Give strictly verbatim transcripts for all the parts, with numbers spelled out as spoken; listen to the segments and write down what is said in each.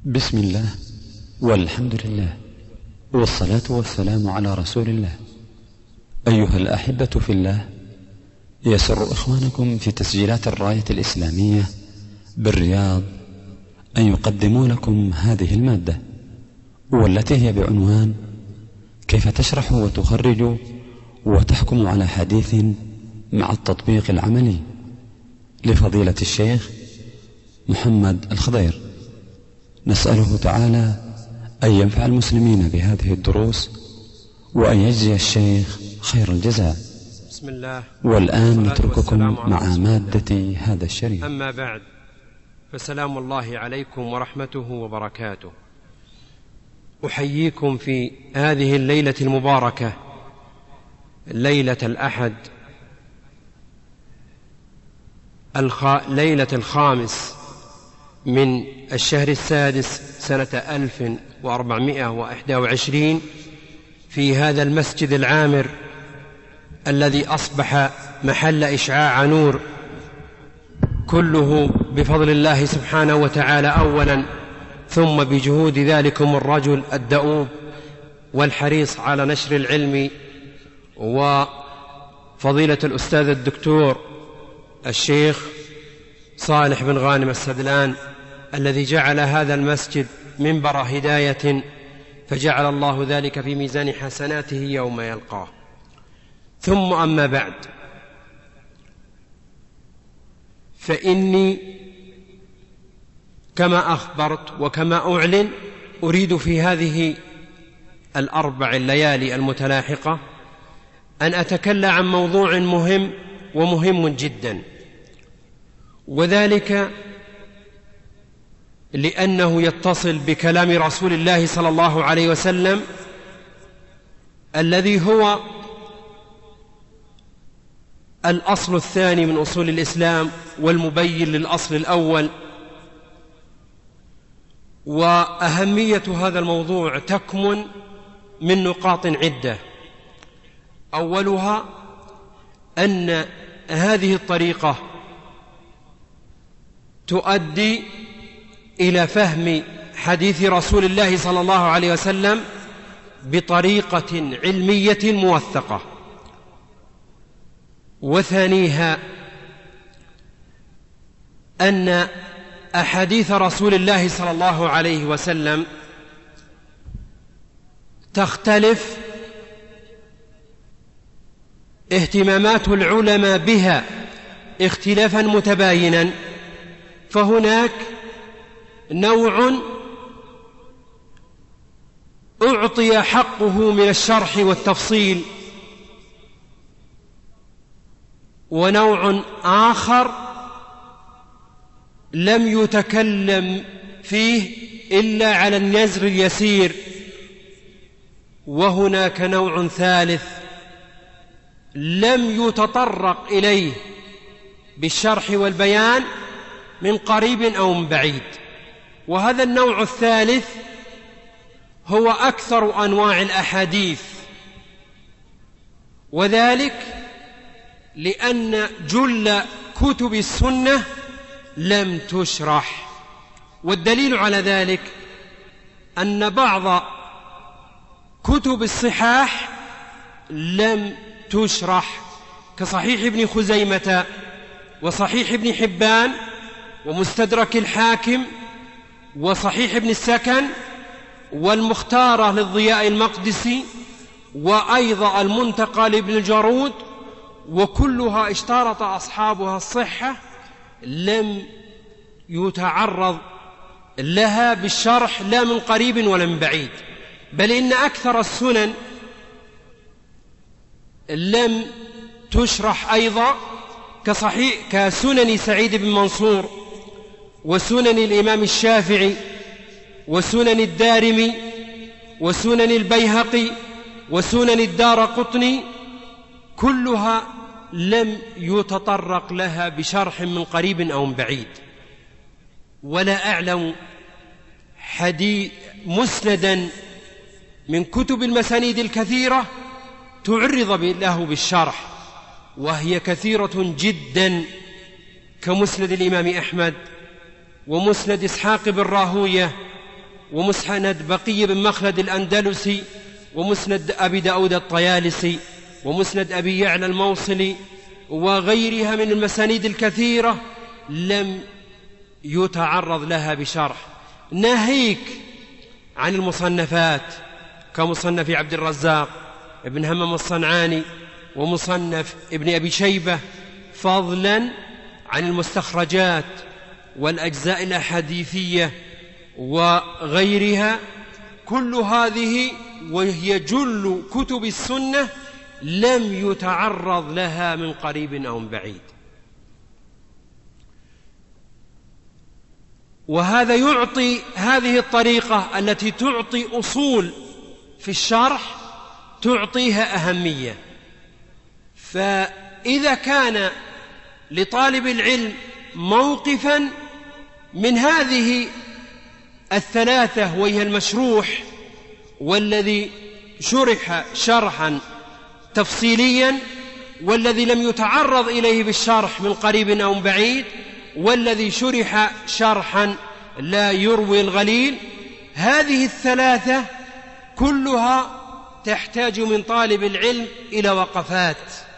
بسم الله والحمد لله والصلاة والسلام على رسول الله. أيها الأحبة في الله، يسر إخوانكم في تسجيلات الراية الإسلامية بالرياض أن يقدموا لكم هذه المادة، والتي هي بعنوان كيف تشرح وتخرج وتحكم على حديث مع التطبيق العملي، لفضيلة الشيخ محمد الخضير. نسأله تعالى أن ينفع المسلمين بهذه الدروس وأن يجزي الشيخ خير الجزاء. بسم الله. والآن نترككم مع مادة هذا الشريف. أما بعد، فسلام الله عليكم ورحمته وبركاته. أحييكم في هذه الليلة المباركة، ليلة الأحد، الخ... ليلة الخامس من الشهر السادس سنة ألف وأربعمائة وإحدى وعشرين، في هذا المسجد العامر الذي أصبح محل إشعاع نور، كله بفضل الله سبحانه وتعالى أولا، ثم بجهود ذلكم الرجل الدؤوب والحريص على نشر العلم، وفضيلة الأستاذ الدكتور الشيخ صالح بن غانم السدلان، الذي جعل هذا المسجد منبر هداية، فجعل الله ذلك في ميزان حسناته يوم يلقاه. ثم أما بعد، فإني كما أخبرت وكما أعلن أريد في هذه الأربع الليالي المتلاحقة أن أتكلم عن موضوع مهم ومهم جدا، وذلك لأنه يتصل بكلام رسول الله صلى الله عليه وسلم، الذي هو الأصل الثاني من أصول الإسلام والمبين للأصل الأول. وأهمية هذا الموضوع تكمن من نقاط عدة. أولها أن هذه الطريقة تؤدي إلى فهم حديث رسول الله صلى الله عليه وسلم بطريقة علمية موثقة. وثانيها أن أحاديث رسول الله صلى الله عليه وسلم تختلف اهتمامات العلماء بها اختلافا متباينا، فهناك نوع أعطي حقه من الشرح والتفصيل، ونوع آخر لم يتكلم فيه إلا على النزر اليسير، وهناك نوع ثالث لم يتطرق إليه بالشرح والبيان من قريب أو من بعيد. وهذا النوع الثالث هو أكثر أنواع الأحاديث، وذلك لأن جل كتب السنة لم تشرح. والدليل على ذلك أن بعض كتب الصحاح لم تشرح، كصحيح ابن خزيمة وصحيح ابن حبان ومستدرك الحاكم وصحيح ابن السكن والمختارة للضياء المقدسي، وأيضا المنتقى لابن الجارود، وكلها اشترط أصحابها الصحة، لم يتعرض لها بالشرح لا من قريب ولا من بعيد. بل إن أكثر السنن لم تشرح أيضا، كصحيح كسنن سعيد بن منصور وسنن الإمام الشافعي وسنن الدارمي وسنن البيهقي وسنن الدارقطني، كلها لم يتطرق لها بشرح من قريب أو من بعيد. ولا أعلم حديث مسندا من كتب المسانيد الكثيرة تعرض له بالشرح، وهي كثيرة جدا، كمسند الإمام أحمد ومسند إسحاق بن راهوية ومسند بقي بن مخلد الأندلسي، ومسند أبي داود الطيالسي، ومسند أبي يعلى الموصلي، وغيرها من المسانيد الكثيرة لم يتعرض لها بشرح، ناهيك عن المصنفات كمصنف عبد الرزاق ابن همام الصنعاني ومصنف ابن أبي شيبة، فضلا عن المستخرجات والأجزاء الأحاديثية وغيرها. كل هذه وهي جل كتب السنة لم يتعرض لها من قريب أو من بعيد. وهذا يعطي هذه الطريقة التي تعطي أصول في الشرح تعطيها أهمية. فإذا كان لطالب العلم موقفا من هذه الثلاثة وهي المشروح والذي شرح شرحا تفصيليا، والذي لم يتعرض إليه بالشرح من قريب أو بعيد، والذي شرح شرحا لا يروي الغليل، هذه الثلاثة كلها تحتاج من طالب العلم إلى وقفات.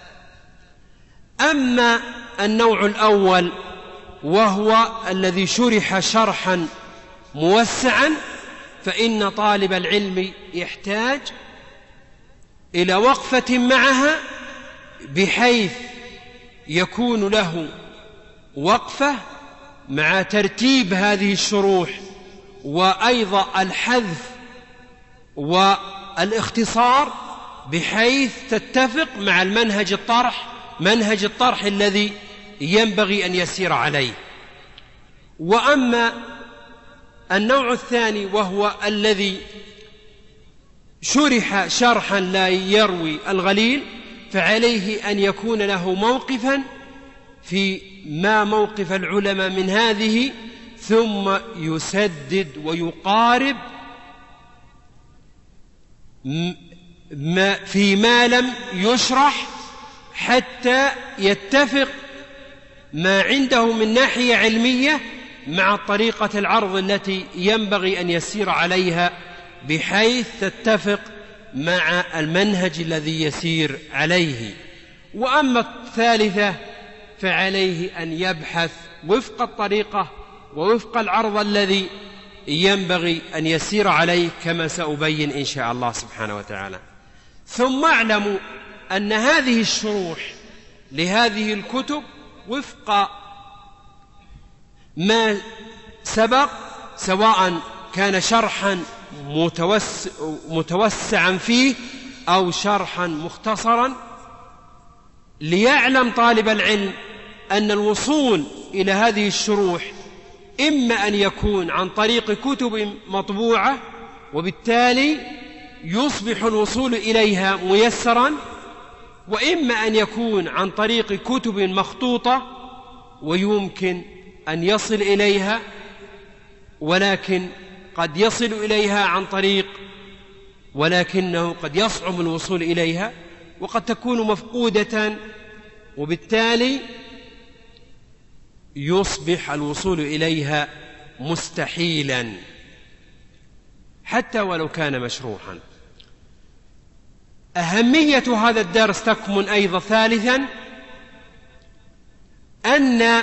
أما النوع الأول وهو الذي شرح شرحا موسعا، فإن طالب العلم يحتاج إلى وقفة معها، بحيث يكون له وقفة مع ترتيب هذه الشروح، وأيضا الحذف والاختصار، بحيث تتفق مع المنهج الطرح منهج الطرح الذي ينبغي أن يسير عليه. وأما النوع الثاني وهو الذي شرح شرحا لا يروي الغليل، فعليه أن يكون له موقفا في ما موقف العلماء من هذه، ثم يسدد ويقارب فيما لم يشرح حتى يتفق ما عنده من ناحية علمية مع طريقة العرض التي ينبغي أن يسير عليها، بحيث تتفق مع المنهج الذي يسير عليه. وأما الثالثة فعليه أن يبحث وفق الطريقة ووفق العرض الذي ينبغي أن يسير عليه، كما سأبين إن شاء الله سبحانه وتعالى. ثم اعلموا أن هذه الشروح لهذه الكتب وفق ما سبق، سواء كان شرحا متوسع متوسعا فيه أو شرحا مختصرا، ليعلم طالب العلم أن الوصول إلى هذه الشروح إما أن يكون عن طريق كتب مطبوعة، وبالتالي يصبح الوصول إليها ميسرا، وإما أن يكون عن طريق كتب مخطوطة ويمكن أن يصل إليها، ولكن قد يصل إليها عن طريق ولكنه قد يصعب الوصول إليها، وقد تكون مفقودة، وبالتالي يصبح الوصول إليها مستحيلا حتى ولو كان مشروحا. أهمية هذا الدرس تكمن أيضا ثالثا أن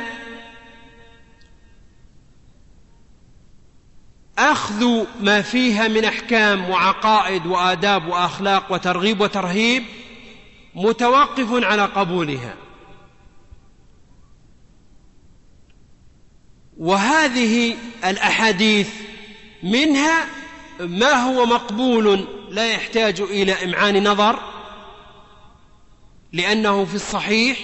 أخذ ما فيها من أحكام وعقائد وآداب وأخلاق وترغيب وترهيب متوقف على قبولها. وهذه الأحاديث منها ما هو مقبول لا يحتاج إلى إمعان نظر لأنه في الصحيح،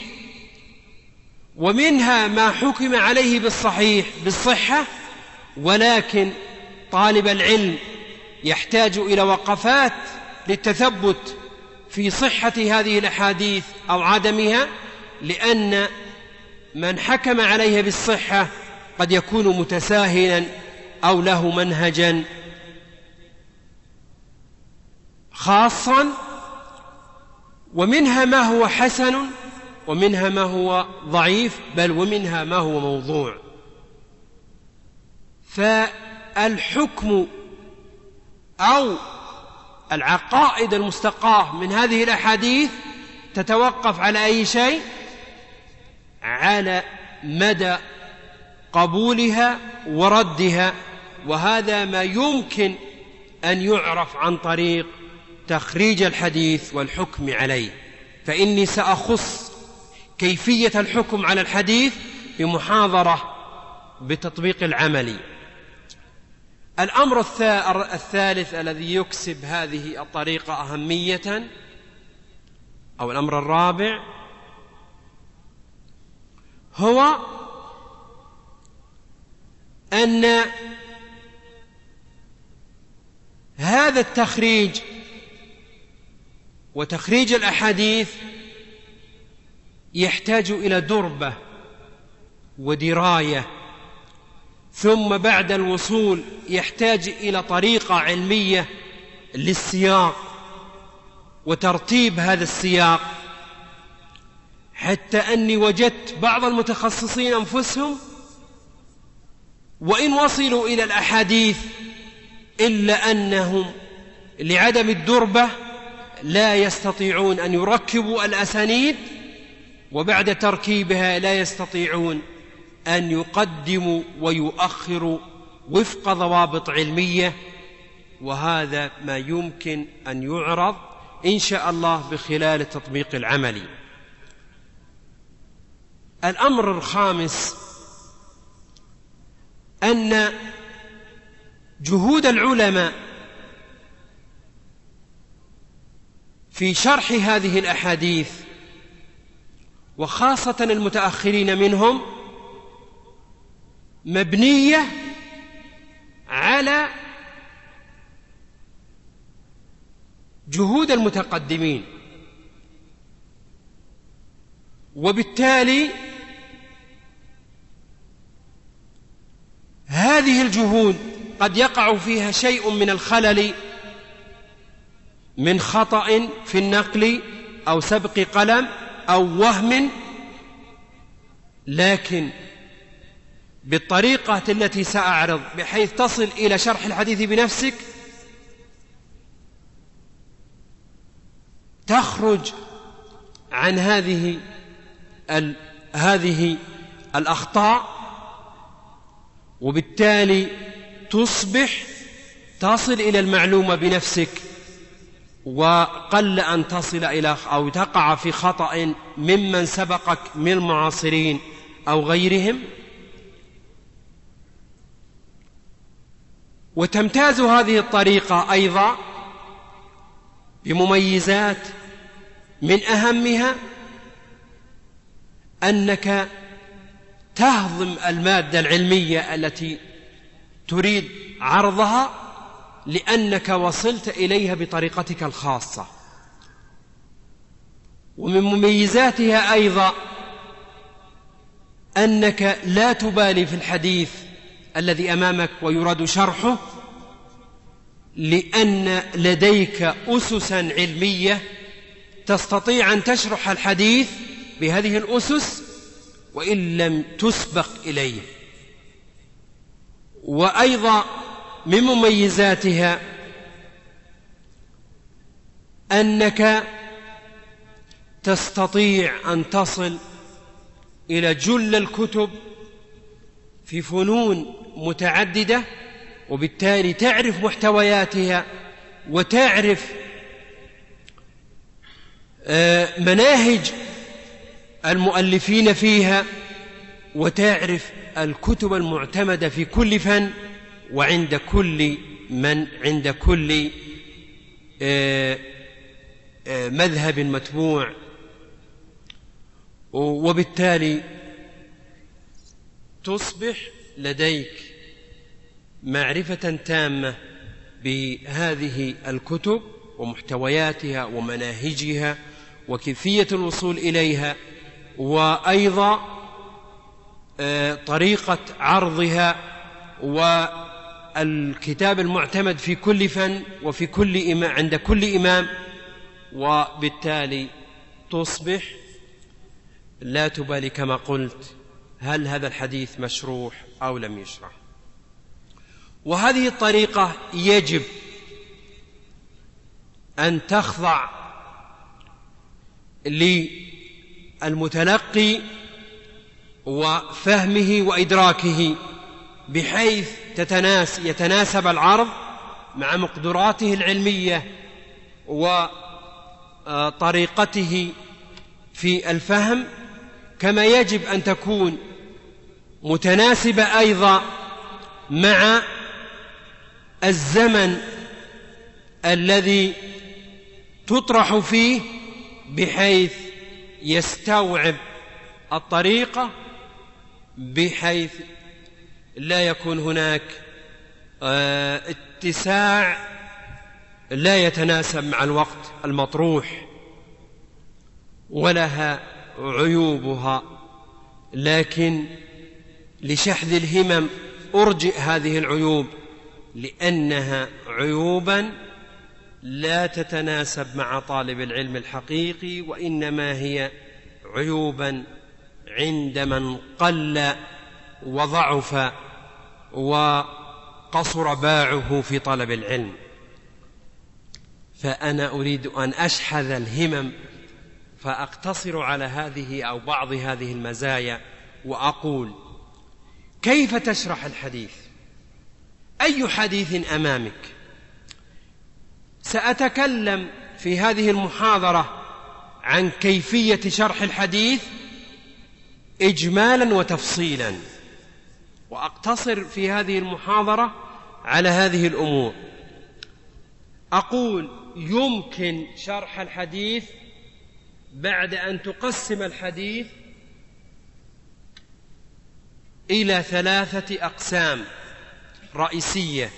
ومنها ما حكم عليه بالصحيح بالصحة، ولكن طالب العلم يحتاج إلى وقفات للتثبت في صحة هذه الأحاديث أو عدمها، لأن من حكم عليها بالصحة قد يكون متساهلا أو له منهجا خاصا. ومنها ما هو حسن، ومنها ما هو ضعيف، بل ومنها ما هو موضوع. فالحكم أو العقائد المستقاة من هذه الأحاديث تتوقف على أي شيء؟ على مدى قبولها وردها، وهذا ما يمكن أن يعرف عن طريق تخريج الحديث والحكم عليه. فإني سأخص كيفية الحكم على الحديث بمحاضرة بتطبيق العملي. الأمر الثالث الذي يكسب هذه الطريقة أهمية، أو الأمر الرابع، هو أن هذا التخريج وتخريج الأحاديث يحتاج إلى دربة ودراية، ثم بعد الوصول يحتاج إلى طريقة علمية للسياق وترتيب هذا السياق، حتى أني وجدت بعض المتخصصين أنفسهم وإن وصلوا إلى الأحاديث إلا أنهم لعدم الدربة لا يستطيعون أن يركبوا الأسانيد، وبعد تركيبها لا يستطيعون أن يقدموا ويؤخروا وفق ضوابط علمية. وهذا ما يمكن أن يعرض إن شاء الله بخلال التطبيق العملي. الأمر الخامس أن جهود العلماء في شرح هذه الأحاديث، وخاصة المتأخرين منهم، مبنية على جهود المتقدمين، وبالتالي هذه الجهود قد يقع فيها شيء من الخلل، من خطأ في النقل أو سبق قلم أو وهم، لكن بالطريقة التي سأعرض بحيث تصل إلى شرح الحديث بنفسك تخرج عن هذه ال... هذه الأخطاء، وبالتالي تصبح تصل إلى المعلومة بنفسك، وقل أن تصل إلى أو تقع في خطأ ممن سبقك من المعاصرين أو غيرهم. وتمتاز هذه الطريقة أيضا بمميزات، من أهمها أنك تهضم المادة العلمية التي تريد عرضها، لأنك وصلت إليها بطريقتك الخاصة. ومن مميزاتها أيضا أنك لا تبالي في الحديث الذي أمامك ويراد شرحه، لأن لديك أسسا علمية تستطيع أن تشرح الحديث بهذه الأسس وإن لم تسبق إليه. وأيضا من مميزاتها أنك تستطيع أن تصل إلى جل الكتب في فنون متعددة، وبالتالي تعرف محتوياتها وتعرف مناهج المؤلفين فيها، وتعرف الكتب المعتمدة في كل فن وعند كل من عند كل مذهب متبوع، وبالتالي تصبح لديك معرفة تامة بهذه الكتب ومحتوياتها ومناهجها وكيفية الوصول إليها، وأيضا طريقة عرضها والكتاب المعتمد في كل فن وفي كل إمام عند كل إمام. وبالتالي تصبح لا تبالي كما قلت هل هذا الحديث مشروح أو لم يشرح. وهذه الطريقة يجب أن تخضع للمتلقي وفهمه وإدراكه بحيث تتناس يتناسب العرض مع مقدراته العلمية وطريقته في الفهم، كما يجب أن تكون متناسبة أيضا مع الزمن الذي تطرح فيه بحيث يستوعب الطريقة، بحيث لا يكون هناك اتساع لا يتناسب مع الوقت المطروح. ولها عيوبها، لكن لشحذ الهمم أرجئ هذه العيوب لأنها عيوبا لا تتناسب مع طالب العلم الحقيقي، وإنما هي عيوبا عند من قل وضعف وقصر باعه في طلب العلم. فأنا أريد أن أشحذ الهمم فأقتصر على هذه أو بعض هذه المزايا وأقول: كيف تشرح الحديث؟ أي حديث أمامك؟ سأتكلم في هذه المحاضرة عن كيفية شرح الحديث إجمالا وتفصيلا، وأقتصر في هذه المحاضرة على هذه الأمور. أقول: يمكن شرح الحديث بعد أن تقسم الحديث إلى ثلاثة أقسام رئيسية.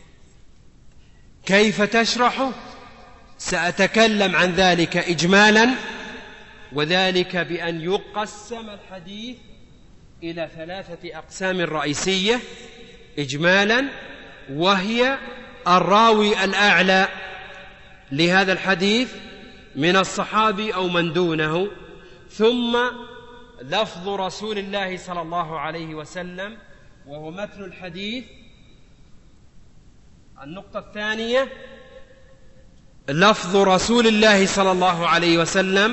كيف تشرحه؟ سأتكلم عن ذلك إجمالا، وذلك بأن يقسم الحديث إلى ثلاثة أقسام رئيسية إجمالا، وهي الراوي الأعلى لهذا الحديث من الصحابي أو من دونه، ثم لفظ رسول الله صلى الله عليه وسلم وهو متن الحديث. النقطة الثانية لفظ رسول الله صلى الله عليه وسلم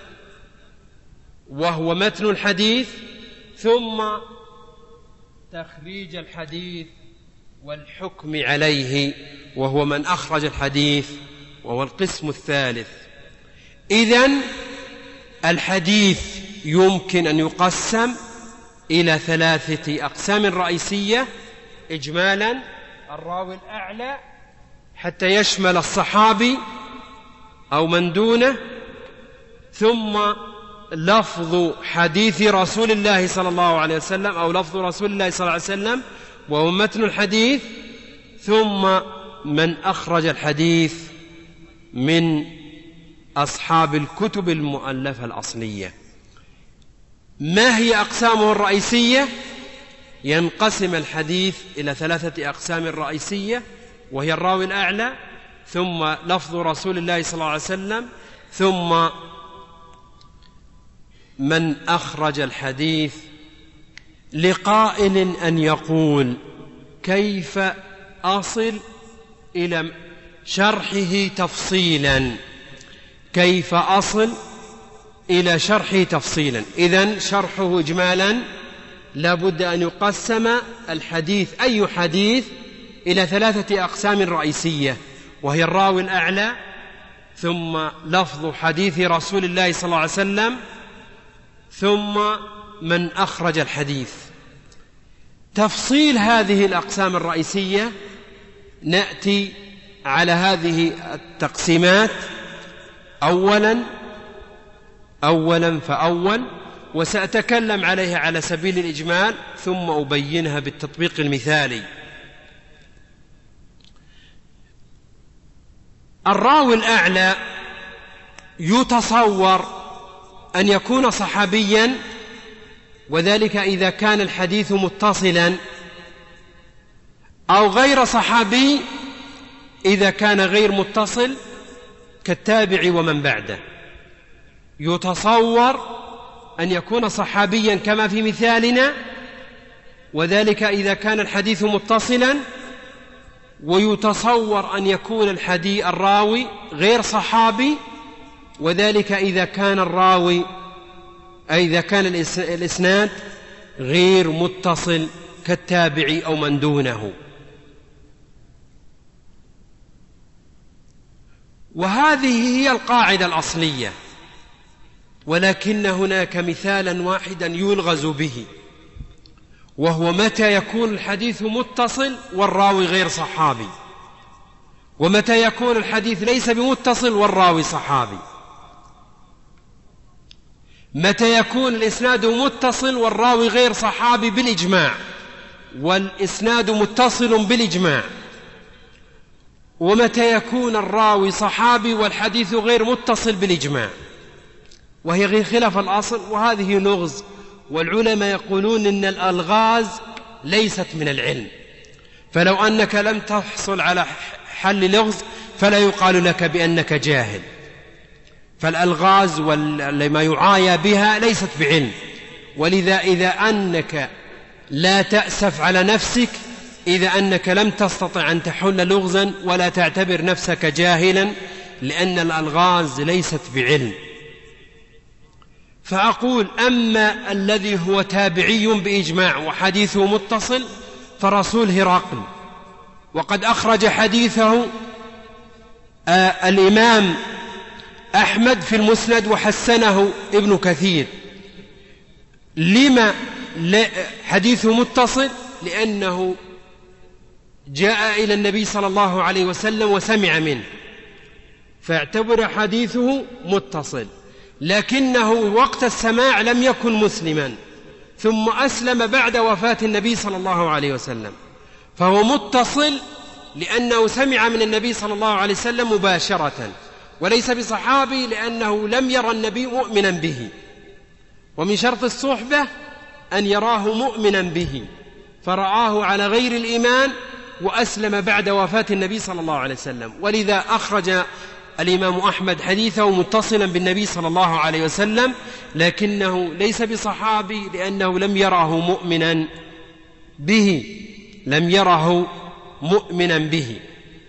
وهو متن الحديث، ثم تخريج الحديث والحكم عليه وهو من أخرج الحديث، وهو القسم الثالث. إذن الحديث يمكن أن يقسم إلى ثلاثة أقسام رئيسية إجمالا: الراوي الأعلى حتى يشمل الصحابي أو من دونه، ثم لفظ حديث رسول الله صلى الله عليه وسلم أو لفظ رسول الله صلى الله عليه وسلم وهو متن الحديث، ثم من أخرج الحديث من أصحاب الكتب المؤلفة الأصلية. ما هي أقسامه الرئيسية؟ ينقسم الحديث إلى ثلاثة أقسام رئيسية، وهي الراوي الأعلى، ثم لفظ رسول الله صلى الله عليه وسلم، ثم من أخرج الحديث. لقائل أن يقول: كيف أصل إلى شرحه تفصيلا؟ كيف أصل إلى شرحه تفصيلا؟ إذن شرحه إجمالا لابد أن يقسم الحديث أي حديث إلى ثلاثة أقسام رئيسية، وهي الراوي الأعلى، ثم لفظ حديث رسول الله صلى الله عليه وسلم، ثم من أخرج الحديث. تفصيل هذه الأقسام الرئيسية نأتي على هذه التقسيمات أولا أولا فأول، وسأتكلم عليها على سبيل الإجمال ثم أبينها بالتطبيق المثالي. الراوي الأعلى يتصور أن يكون صحابيا، وذلك إذا كان الحديث متصلا، أو غير صحابي إذا كان غير متصل كالتابع ومن بعده. يتصور أن يكون صحابيا كما في مثالنا، وذلك إذا كان الحديث متصلا، ويتصور أن يكون الحديث الراوي غير صحابي، وذلك إذا كان الراوي أي إذا كان الإسناد غير متصل كالتابعي أو من دونه. وهذه هي القاعدة الأصلية، ولكن هناك مثالا واحدا يلغز به، وهو متى يكون الحديث متصل والراوي غير صحابي، ومتى يكون الحديث ليس بمتصل والراوي صحابي. متى يكون الإسناد متصل والراوي غير صحابي بالإجماع، والإسناد متصل بالإجماع. ومتى يكون الراوي صحابي والحديث غير متصل بالإجماع، وهي غير خلاف الأصل، وهذه لغز. والعلماء يقولون إن الألغاز ليست من العلم، فلو أنك لم تحصل على حل لغز فلا يقال لك بأنك جاهل. فالألغاز وما يعايا بها ليست بعلم، ولذا إذا أنك لا تأسف على نفسك إذا أنك لم تستطع أن تحل لغزا، ولا تعتبر نفسك جاهلا، لأن الألغاز ليست بعلم. فأقول أما الذي هو تابعي بإجماع وحديثه متصل فرسول هرقل، وقد أخرج حديثه آه الإمام أحمد في المسند وحسنه ابن كثير. لما حديثه متصل؟ لأنه جاء إلى النبي صلى الله عليه وسلم وسمع منه، فاعتبر حديثه متصل، لكنه وقت السماع لم يكن مسلما، ثم أسلم بعد وفاة النبي صلى الله عليه وسلم، فهو متصل لأنه سمع من النبي صلى الله عليه وسلم مباشرة، وليس بصحابي لأنه لم يرى النبي مؤمنا به. ومن شرط الصحبة أن يراه مؤمنا به، فرآه على غير الإيمان وأسلم بعد وفاة النبي صلى الله عليه وسلم. ولذا أخرج الإمام أحمد حديثه متصلا بالنبي صلى الله عليه وسلم، لكنه ليس بصحابي لأنه لم يره مؤمنا به لم يره مؤمنا به.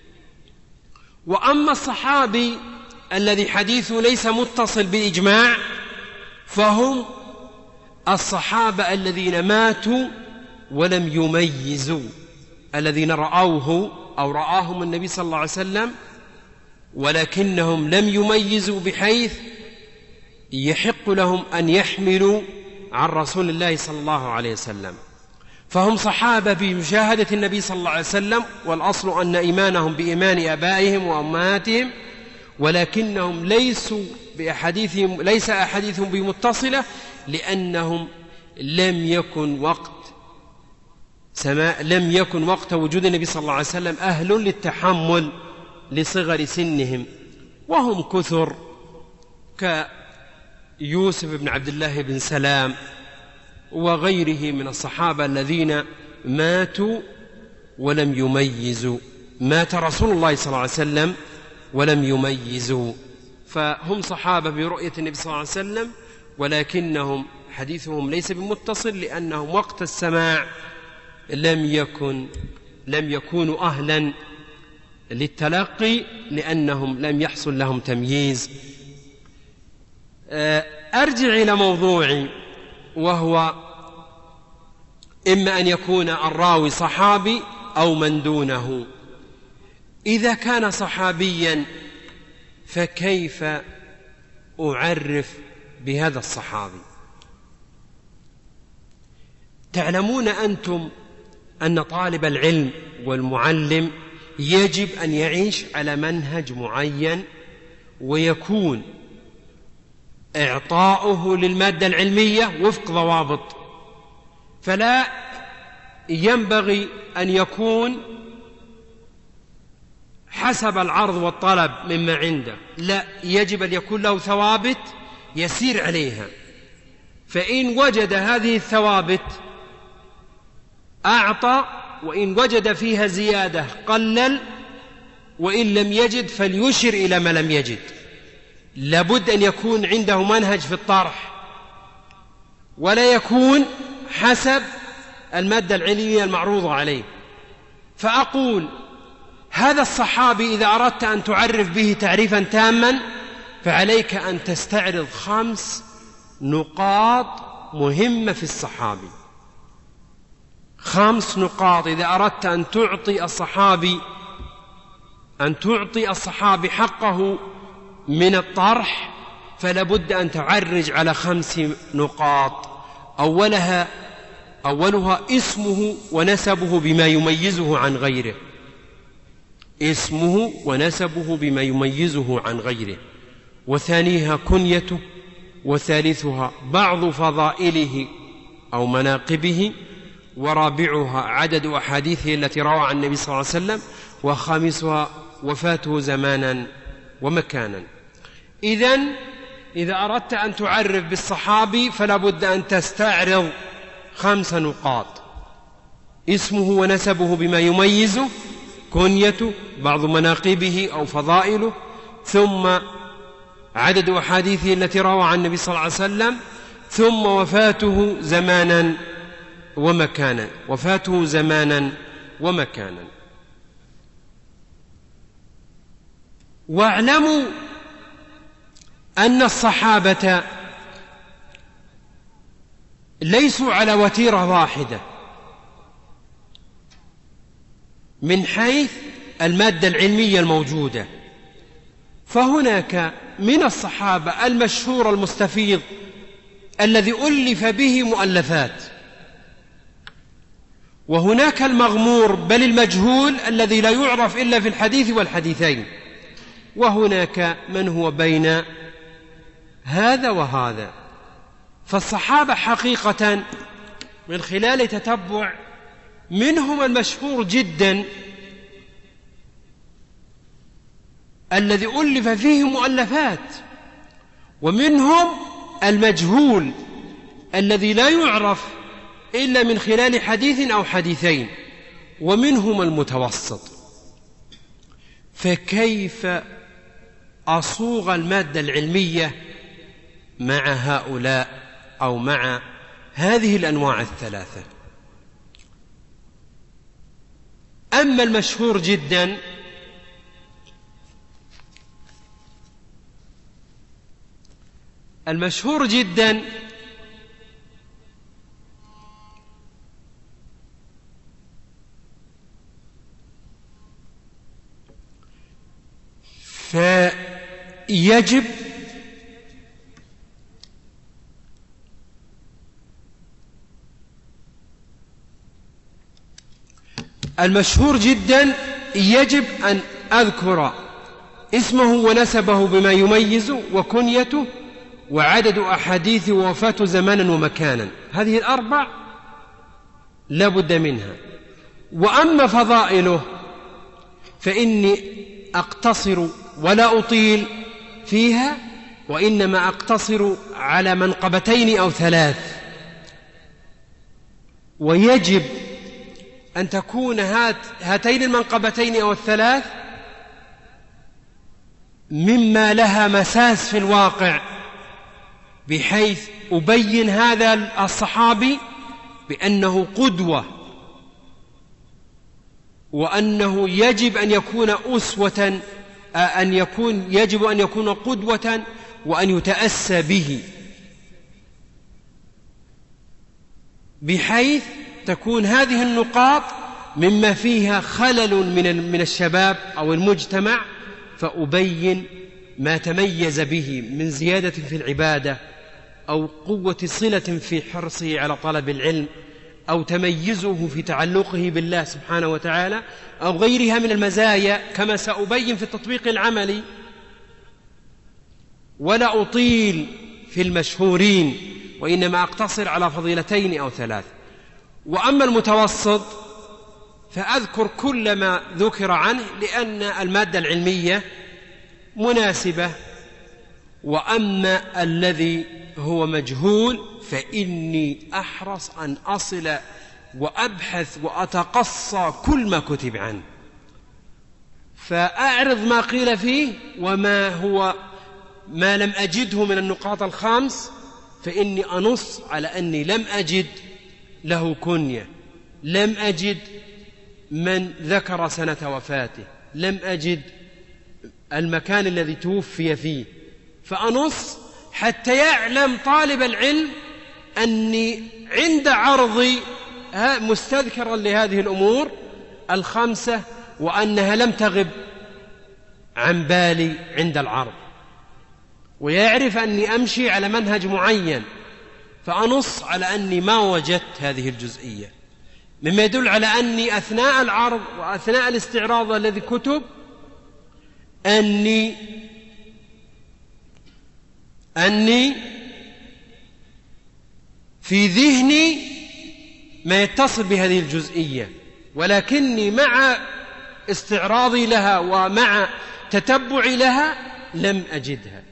وأما الصحابي الذي حديثه ليس متصل بالإجماع فهم الصحابة الذين ماتوا ولم يميزوا، الذين رأوه أو رآهم النبي صلى الله عليه وسلم ولكنهم لم يميزوا بحيث يحق لهم أن يحملوا عن رسول الله صلى الله عليه وسلم، فهم صحابة بمشاهدة النبي صلى الله عليه وسلم، والأصل أن إيمانهم بإيمان آبائهم وأمهاتهم، ولكنهم ليسوا بأحاديثهم ليس أحاديثهم بمتصلة، لأنهم لم يكن وقت سماء لم يكن وقت وجود النبي صلى الله عليه وسلم أهل للتحمل لصغر سنهم، وهم كثر كيوسف بن عبد الله بن سلام وغيره من الصحابة الذين ماتوا ولم يميزوا، مات رسول الله صلى الله عليه وسلم ولم يميزوا، فهم صحابة برؤية النبي صلى الله عليه وسلم، ولكنهم حديثهم ليس بمتصل لأنهم وقت السماع لم يكن لم يكونوا أهلا للتلقي، لأنهم لم يحصل لهم تمييز. أرجع إلى موضوعي، وهو إما أن يكون الراوي صحابي أو من دونه. إذا كان صحابيا فكيف أعرف بهذا الصحابي؟ تعلمون أنتم أن طالب العلم والمعلم يجب أن يعيش على منهج معين، ويكون إعطاؤه للمادة العلمية وفق ضوابط، فلا ينبغي أن يكون حسب العرض والطلب مما عنده، لا، يجب أن يكون له ثوابت يسير عليها، فإن وجد هذه الثوابت أعطى، وإن وجد فيها زيادة قلل، وإن لم يجد فليشر إلى ما لم يجد. لابد أن يكون عنده منهج في الطرح، ولا يكون حسب المادة العلمية المعروضة عليه. فأقول هذا الصحابي إذا أردت أن تعرف به تعريفا تاما فعليك أن تستعرض خمس نقاط مهمة في الصحابي. خمس نقاط إذا أردت أن تعطي الصحابي أن تعطي الصحابي حقه من الطرح فلا بد أن تعرج على خمس نقاط. أولها أولها اسمه ونسبه بما يميزه عن غيره. اسمه ونسبه بما يميزه عن غيره. وثانيها كنيته. وثالثها بعض فضائله أو مناقبه. ورابعها عدد أحاديثه التي روى عن النبي صلى الله عليه وسلم. وخامسها وفاته زمانا ومكانا. إذن إذا أردت أن تعرف بالصحابي فلا بد أن تستعرض خمس نقاط: اسمه ونسبه بما يميزه، كنيته، بعض مناقبه أو فضائله، ثم عدد أحاديثه التي روى عن النبي صلى الله عليه وسلم، ثم وفاته زمانا ومكانا وفاته زمانا ومكانا. واعلموا أن الصحابة ليسوا على وتيرة واحدة من حيث المادة العلمية الموجودة. فهناك من الصحابة المشهور المستفيض الذي ألف به مؤلفات، وهناك المغمور بل المجهول الذي لا يعرف إلا في الحديث والحديثين، وهناك من هو بين هذا وهذا. فالصحابة حقيقة من خلال تتبع منهم المشهور جدا الذي ألف فيه مؤلفات، ومنهم المجهول الذي لا يعرف إلا من خلال حديث أو حديثين، ومنهم المتوسط. فكيف أصوغ المادة العلمية مع هؤلاء أو مع هذه الأنواع الثلاثة؟ أما المشهور جدا المشهور جدا فيجب المشهور جدا يجب أن أذكر اسمه ونسبه بما يميزه وكنيته وعدد أحاديثه ووفاته زمانا ومكانا. هذه الأربع لا بد منها. وأما فضائله فإني أقتصر ولا أطيل فيها، وإنما أقتصر على منقبتين أو ثلاث. ويجب أن تكون هات هاتين المنقبتين أو الثلاث مما لها مساس في الواقع، بحيث أبين هذا الصحابي بأنه قدوة، وأنه يجب أن يكون أسوة، أن يكون يجب أن يكون قدوة وأن يتأسى به، بحيث تكون هذه النقاط مما فيها خلل من من الشباب أو المجتمع، فأبين ما تميز به من زيادة في العبادة أو قوة صلة في حرصه على طلب العلم أو تميزه في تعلقه بالله سبحانه وتعالى أو غيرها من المزايا، كما سأبين في التطبيق العملي. ولا أطيل في المشهورين، وإنما أقتصر على فضيلتين أو ثلاث. وأما المتوسط فأذكر كل ما ذكر عنه لأن المادة العلمية مناسبة. وأما الذي هو مجهول فإني أحرص أن أصل وأبحث وأتقصى كل ما كتب عنه، فأعرض ما قيل فيه وما هو ما لم أجده من النقاط الخامس، فإني أنص على أني لم أجد له كنية، لم أجد من ذكر سنة وفاته، لم أجد المكان الذي توفي فيه، فأنص حتى يعلم طالب العلم أني عند عرضي مستذكرا لهذه الأمور الخمسة وأنها لم تغب عن بالي عند العرض، ويعرف أني أمشي على منهج معين، فأنص على أني ما وجدت هذه الجزئية، مما يدل على أني أثناء العرض وأثناء الاستعراض الذي كتب أني أني في ذهني ما يتصل بهذه الجزئية، ولكني مع استعراضي لها ومع تتبعي لها لم أجدها.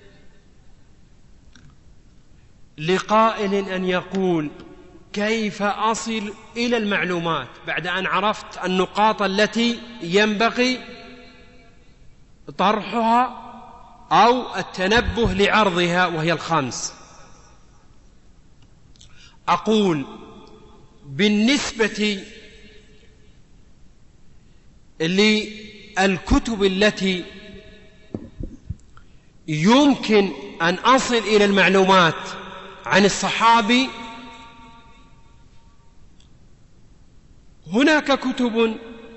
لقائل أن يقول: كيف أصل إلى المعلومات بعد أن عرفت النقاط التي ينبغي طرحها أو التنبه لعرضها وهي الخمس؟ أقول: بالنسبة للكتب التي يمكن أن أصل إلى المعلومات عن الصحابي، هناك كتب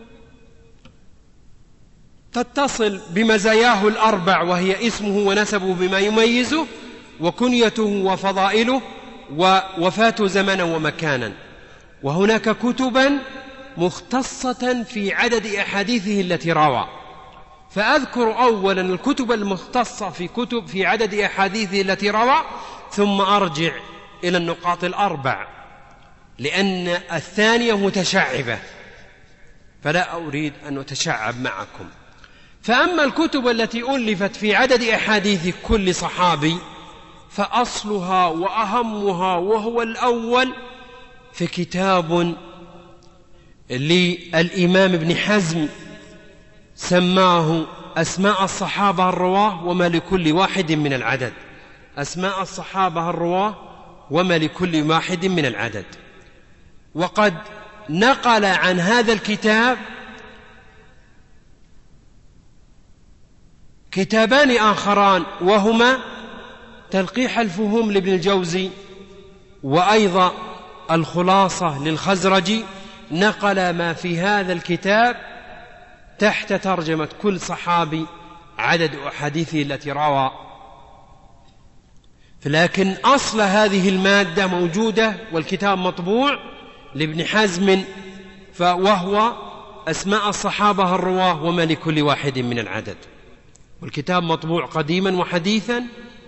تتصل بمزاياه الأربع، وهي اسمه ونسبه بما يميزه، وكنيته وفضائله، ووفاة زمنا ومكانا. وهناك كتبا مختصة في عدد أحاديثه التي روى، فأذكر أولا الكتب المختصة في كتب في عدد أحاديثه التي روى، ثم أرجع إلى النقاط الأربع، لأن الثانية متشعبة فلا أريد أن أتشعب معكم. فأما الكتب التي ألفت في عدد أحاديث كل صحابي فأصلها وأهمها وهو الأول في كتاب للإمام ابن حزم سماه أسماء الصحابة الرواه وما لكل واحد من العدد. أسماء الصحابة الرواه وما لكل واحد من العدد. وقد نقل عن هذا الكتاب كتابان آخران، وهما تلقيح الفهوم لابن الجوزي، وأيضا الخلاصة للخزرجي. نقل ما في هذا الكتاب تحت ترجمة كل صحابي عدد أحاديثه التي روى، لكن أصل هذه المادة موجودة والكتاب مطبوع لابن حزم، وهو أسماء الصحابة الرواه وما لكل واحد من العدد، والكتاب مطبوع قديما وحديثا.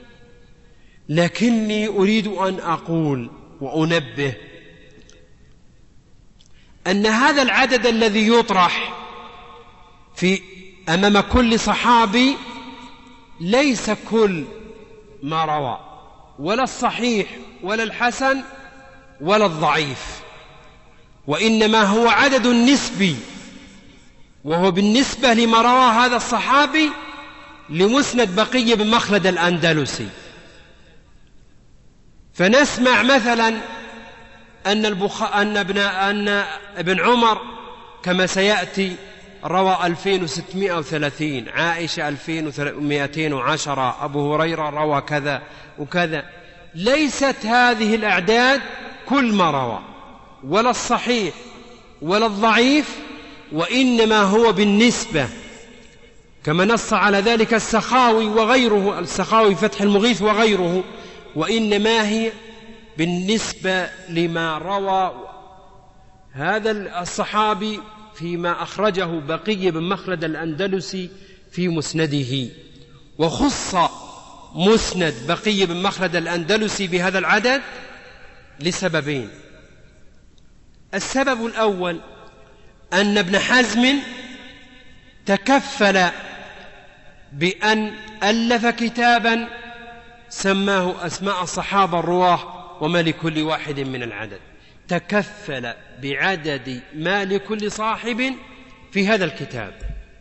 لكني أريد أن أقول وأنبه أن هذا العدد الذي يطرح في أمام كل صحابي ليس كل ما روى، ولا الصحيح ولا الحسن ولا الضعيف، وإنما هو عدد نسبي، وهو بالنسبة لما روى هذا الصحابي لمسند بقي بن مخلد الأندلسي. فنسمع مثلا أن, البخ... أن, ابن... أن ابن عمر كما سيأتي روى ألفين وستمائة وثلاثين، عائشة ألفين ومائتين وعشرة، أبو هريرة روى كذا وكذا. ليست هذه الأعداد كل ما روى، ولا الصحيح ولا الضعيف، وإنما هو بالنسبة، كما نص على ذلك السخاوي وغيره، السخاوي فتح المغيث وغيره، وإنما هي بالنسبة لما روى هذا الصحابي فيما أخرجه بقي بن مخلد الأندلسي في مسنده. وخص مسند بقي بن مخلد الأندلسي بهذا العدد لسببين. السبب الأول أن ابن حزم تكفل بأن ألف كتابا سماه أسماء الصحابة الرواه وما لكل واحد من العدد، تكفل بعدد ما لكل صاحب في هذا الكتاب.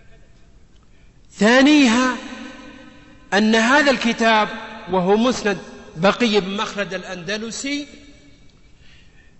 ثانيها أن هذا الكتاب وهو مسند بقي بن مخلد الأندلسي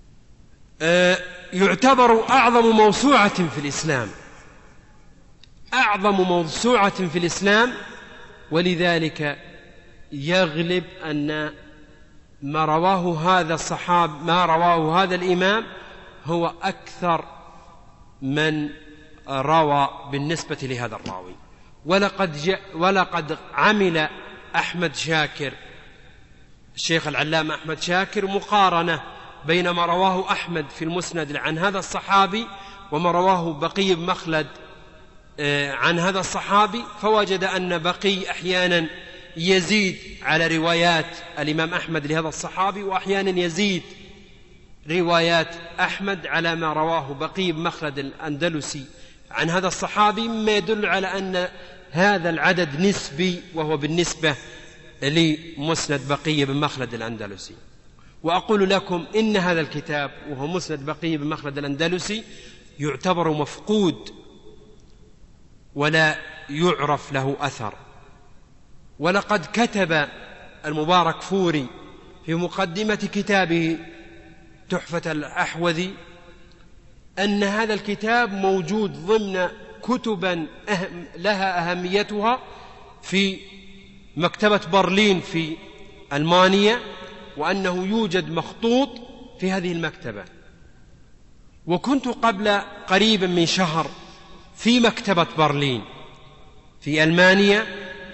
يعتبر أعظم موسوعة في الإسلام، أعظم موسوعة في الإسلام، ولذلك يغلب أن ما رواه هذا الصحاب ما رواه هذا الإمام هو أكثر من روى بالنسبة لهذا الراوي. ولقد, جاء ولقد عمل أحمد شاكر الشيخ العلامة أحمد شاكر مقارنة بين ما رواه أحمد في المسند عن هذا الصحابي وما رواه بقي بن مخلد عن هذا الصحابي، فوجد أن بقي أحيانا يزيد على روايات الإمام أحمد لهذا الصحابي، وأحيانا يزيد روايات أحمد على ما رواه بقي بن مخلد الأندلسي عن هذا الصحابي، مما يدل على أن هذا العدد نسبي، وهو بالنسبة لمسند بقي بن مخلد الأندلسي. وأقول لكم إن هذا الكتاب وهو مسند بقي بن مخلد الأندلسي يعتبر مفقود ولا يعرف له أثر. ولقد كتب المبارك فوري في مقدمة كتابه تحفة الأحوذي أن هذا الكتاب موجود ضمن كتبا أهم لها أهميتها في مكتبة برلين في ألمانيا، وأنه يوجد مخطوط في هذه المكتبة. وكنت قبل قريب من شهر في مكتبة برلين في ألمانيا،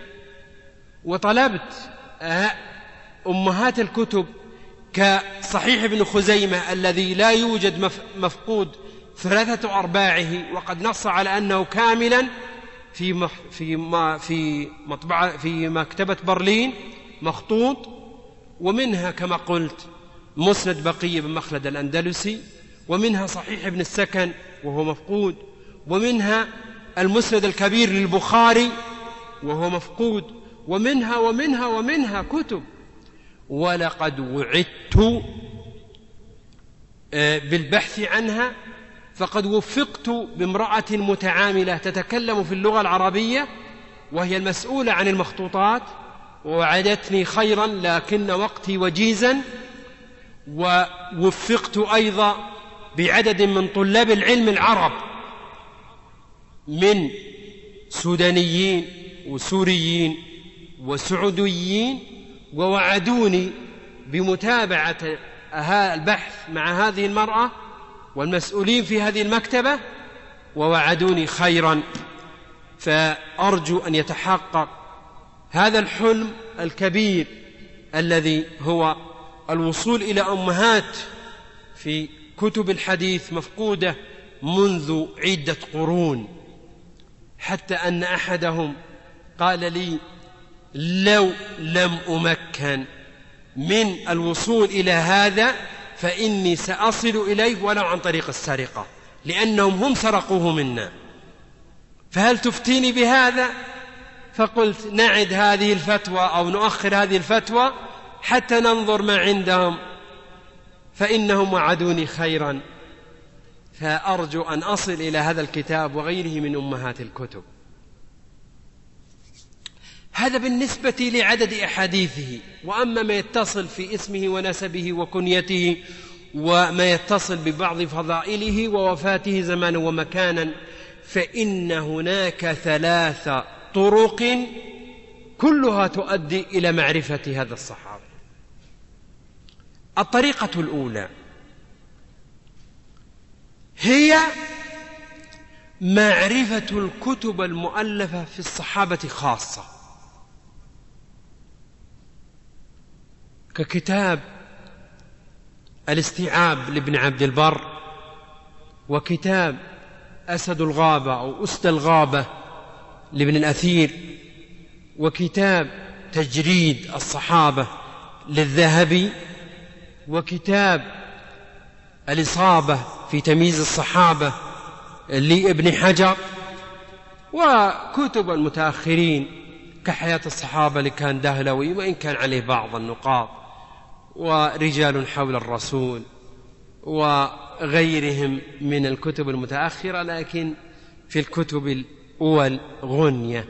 وطلبت أمهات الكتب كصحيح ابن خزيمة الذي لا يوجد مفقود ثلاثة أرباعه، وقد نص على أنه كاملا في في في مطبعة في مكتبة برلين مخطوط، ومنها كما قلت مسند بقي بن مخلد الأندلسي، ومنها صحيح ابن السكن وهو مفقود، ومنها المسند الكبير للبخاري وهو مفقود، ومنها ومنها ومنها كتب. ولقد وعدت بالبحث عنها، فقد وفقت بامرأة متعاملة تتكلم في اللغة العربية وهي المسؤولة عن المخطوطات، ووعدتني خيرا لكن وقتي وجيزا. ووفقت أيضا بعدد من طلاب العلم العرب من سودانيين وسوريين وسعوديين، ووعدوني بمتابعة البحث مع هذه المرأة والمسؤولين في هذه المكتبة، ووعدوني خيرا. فأرجو أن يتحقق هذا الحلم الكبير الذي هو الوصول إلى أمهات في كتب الحديث مفقودة منذ عدة قرون، حتى أن أحدهم قال لي: لو لم أمكن من الوصول إلى هذا فإني سأصل إليه ولو عن طريق السرقة، لأنهم هم سرقوه منا، فهل تفتيني بهذا؟ فقلت: نعد هذه الفتوى أو نؤخر هذه الفتوى حتى ننظر ما عندهم، فإنهم وعدوني خيرا. فأرجو أن أصل إلى هذا الكتاب وغيره من أمهات الكتب. هذا بالنسبة لعدد أحاديثه. وأما ما يتصل في اسمه ونسبه وكنيته، وما يتصل ببعض فضائله ووفاته زمانا ومكانا، فإن هناك ثلاث طرق كلها تؤدي إلى معرفة هذا الصحابي. الطريقة الأولى هي معرفة الكتب المؤلفة في الصحابة خاصة، ككتاب الاستيعاب لابن عبد البر، وكتاب أسد الغابة أو أسد الغابة لابن الأثير، وكتاب تجريد الصحابة للذهبي، وكتاب الإصابة في تمييز الصحابة لابن حجر، وكتب المتأخرين كحياة الصحابة لكان دهلوي وإن كان عليه بعض النقاط، ورجال حول الرسول وغيرهم من الكتب المتأخرة، لكن في الكتب الأول غنية.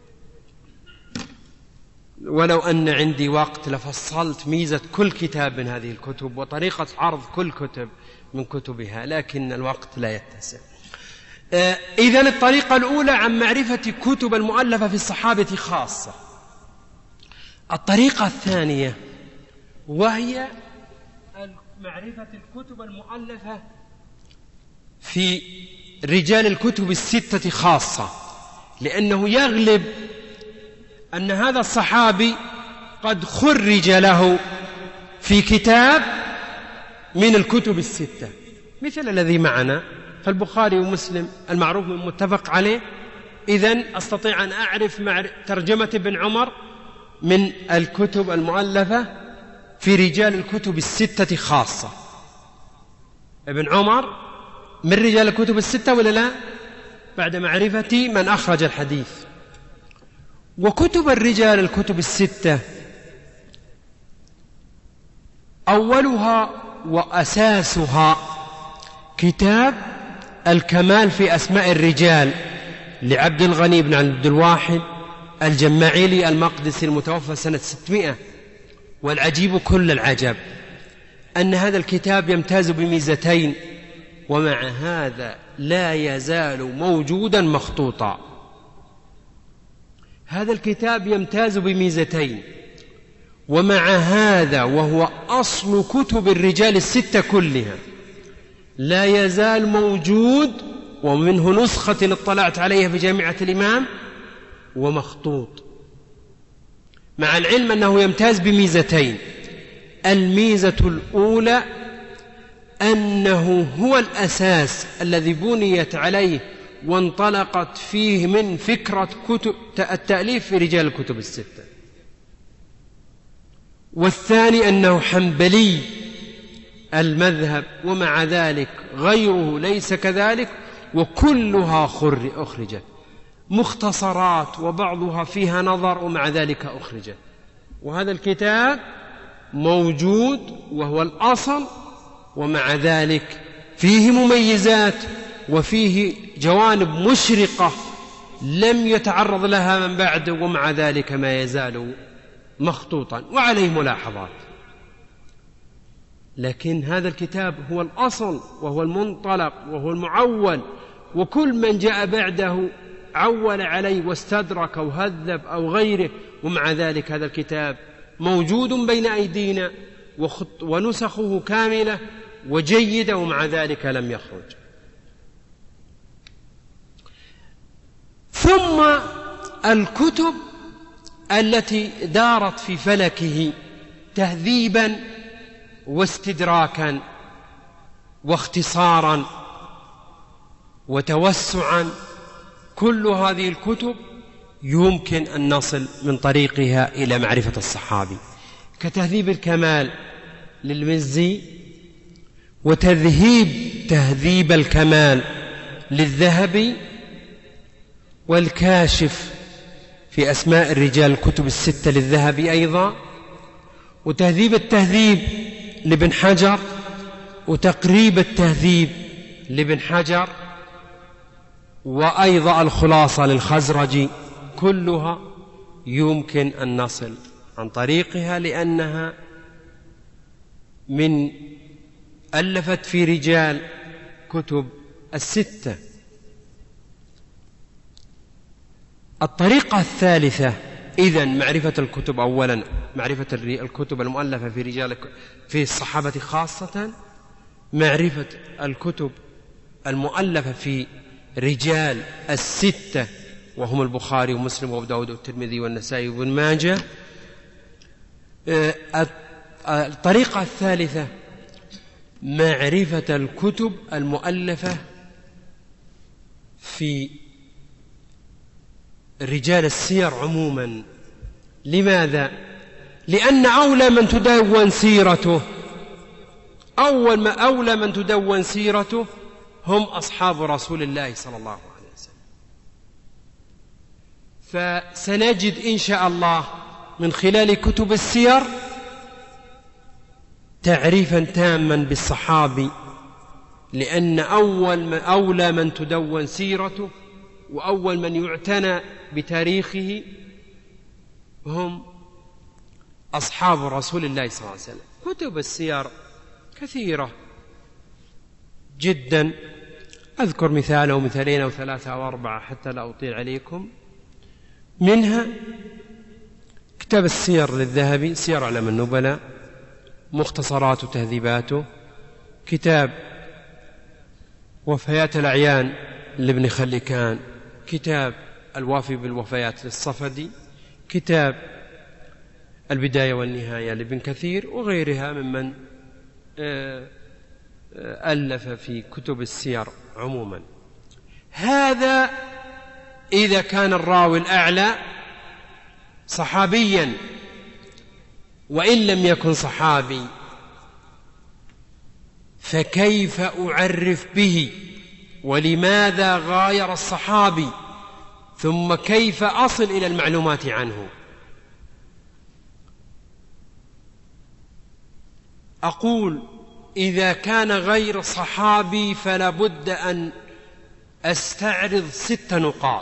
ولو أن عندي وقت لفصلت ميزة كل كتاب من هذه الكتب وطريقة عرض كل كتب من كتبها، لكن الوقت لا يتسع. إذن الطريقة الأولى عن معرفة كتب المؤلفة في الصحابة خاصة. الطريقة الثانية وهي معرفة الكتب المؤلفة في رجال الكتب الستة خاصة، لأنه يغلب أن هذا الصحابي قد خرج له في كتاب من الكتب الستة، مثل الذي معنا فالبخاري ومسلم المعروف من متفق عليه. إذن أستطيع أن أعرف ترجمة ابن عمر من الكتب المؤلفة في رجال الكتب الستة خاصة. ابن عمر من رجال الكتب الستة ولا لا؟ بعد معرفة من أخرج الحديث. وكتب الرجال الكتب الستة أولها وأساسها كتاب الكمال في أسماء الرجال لعبد الغني بن عبد الواحد الجماعيلي المقدسي المتوفى سنة ستمائة. والعجيب كل العجب أن هذا الكتاب يمتاز بميزتين، ومع هذا لا يزال موجودا مخطوطا. هذا الكتاب يمتاز بميزتين، ومع هذا وهو أصل كتب الرجال الستة كلها لا يزال موجود، ومنه نسخة اطلعت عليها في جامعة الإمام ومخطوط، مع العلم أنه يمتاز بميزتين. الميزة الأولى أنه هو الأساس الذي بنيت عليه وانطلقت فيه من فكرة كتب التأليف في رجال الكتب الستة. والثاني أنه حنبلي المذهب، ومع ذلك غيره ليس كذلك، وكلها أخرجت مختصرات وبعضها فيها نظر، ومع ذلك أخرجت. وهذا الكتاب موجود وهو الأصل، ومع ذلك فيه مميزات وفيه جوانب مشرقة لم يتعرض لها من بعد، ومع ذلك ما يزال مخطوطا وعليه ملاحظات. لكن هذا الكتاب هو الأصل وهو المنطلق وهو المعول، وكل من جاء بعده عول عليه واستدرك أو هذب أو غيره، ومع ذلك هذا الكتاب موجود بين أيدينا ونسخه كاملة وجيدة، ومع ذلك لم يخرج. ثم الكتب التي دارت في فلكه تهذيبا واستدراكا واختصارا وتوسعا، كل هذه الكتب يمكن أن نصل من طريقها إلى معرفة الصحابي، كتهذيب الكمال للمزي، وتذهيب تهذيب الكمال للذهبي، والكاشف في أسماء الرجال الكتب الستة للذهبي أيضا، وتهذيب التهذيب لابن حجر، وتقريب التهذيب لابن حجر، وأيضا الخلاصة للخزرجي. كلها يمكن أن نصل عن طريقها، لأنها من ألفت في رجال كتب الستة. الطريقة الثالثة إذن معرفة الكتب، أولا معرفة الكتب المؤلفة في رجال في الصحابة خاصة، معرفة الكتب المؤلفة في رجال الستة وهم البخاري ومسلم وابو داود والترمذي والنسائي وابن ماجه. الطريقة الثالثة معرفة الكتب المؤلفة في رجال السير عموما. لماذا؟ لأن أولى من تدون سيرته أول ما أولى من تدون سيرته هم أصحاب رسول الله صلى الله عليه وسلم. فسنجد إن شاء الله من خلال كتب السير تعريفا تاما بالصحابي، لأن أول من أولى من تدون سيرته وأول من يعتنى بتاريخه هم أصحاب رسول الله صلى الله عليه وسلم. كتب السير كثيرة جدا، أذكر مثال أو مثالين أو ثلاثة أو أربعة حتى لا أطيل عليكم. منها كتاب السير للذهبي، سير أعلام النبلاء، مختصرات وتهذيباته، كتاب وفيات الأعيان لابن خلكان، كتاب الوافي بالوفيات للصفدي، كتاب البداية والنهاية لابن كثير، وغيرها ممن ألف في كتب السير عموما. هذا إذا كان الراوي الأعلى صحابيا، وإن لم يكن صحابي فكيف أعرف به؟ ولماذا غاير الصحابي؟ ثم كيف أصل إلى المعلومات عنه؟ أقول إذا كان غير صحابي فلا بد أن أستعرض ست نقاط.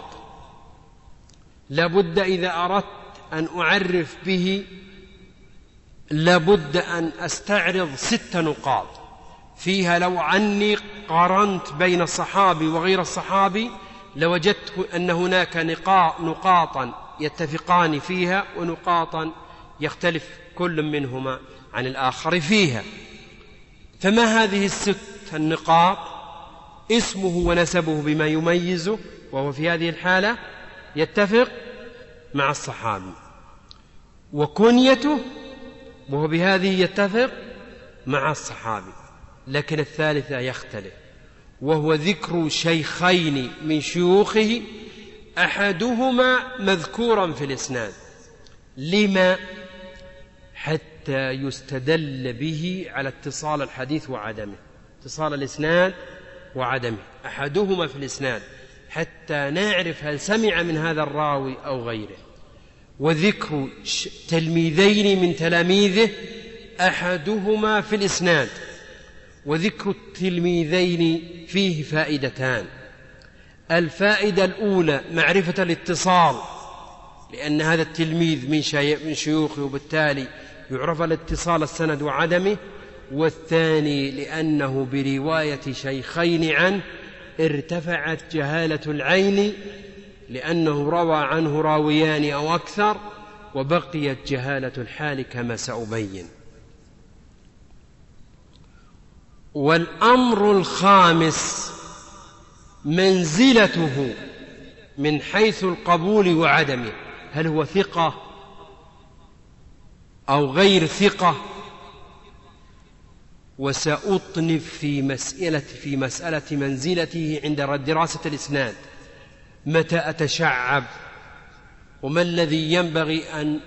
لابد إذا أردت أن أعرف به لابد أن أستعرض ست نقاط فيها لو عني قارنت بين الصحابي وغير الصحابي لوجدت أن هناك نقاطا يتفقان فيها ونقاطا يختلف كل منهما عن الآخر فيها. فما هذه الست النقاط؟ اسمه ونسبه بما يميزه، وهو في هذه الحالة يتفق مع الصحابي، وكنيته وهو بهذه يتفق مع الصحابي، لكن الثالثة يختلف، وهو ذكر شيخين من شيوخه أحدهما مذكورا في الإسناد. لما؟ حتى يستدل به على اتصال الحديث وعدمه، اتصال الإسناد وعدمه، أحدهما في الإسناد، حتى نعرف هل سمع من هذا الراوي أو غيره. وذكر تلميذين من تلاميذه أحدهما في الإسناد، وذكر التلميذين فيه فائدتان. الفائدة الأولى معرفة الاتصال، لأن هذا التلميذ من شيوخه وبالتالي يعرف الاتصال السند وعدمه. والثاني لأنه برواية شيخين عنه ارتفعت جهالة العين، لأنه روى عنه راويان أو أكثر، وبقيت جهالة الحال كما سأبين. والأمر الخامس منزلته من حيث القبول وعدمه، هل هو ثقة أو غير ثقة؟ وسأطنف في مسألة في مسألة منزلته عند دراسة الإسناد، متى أتشعب، وما الذي ينبغي أن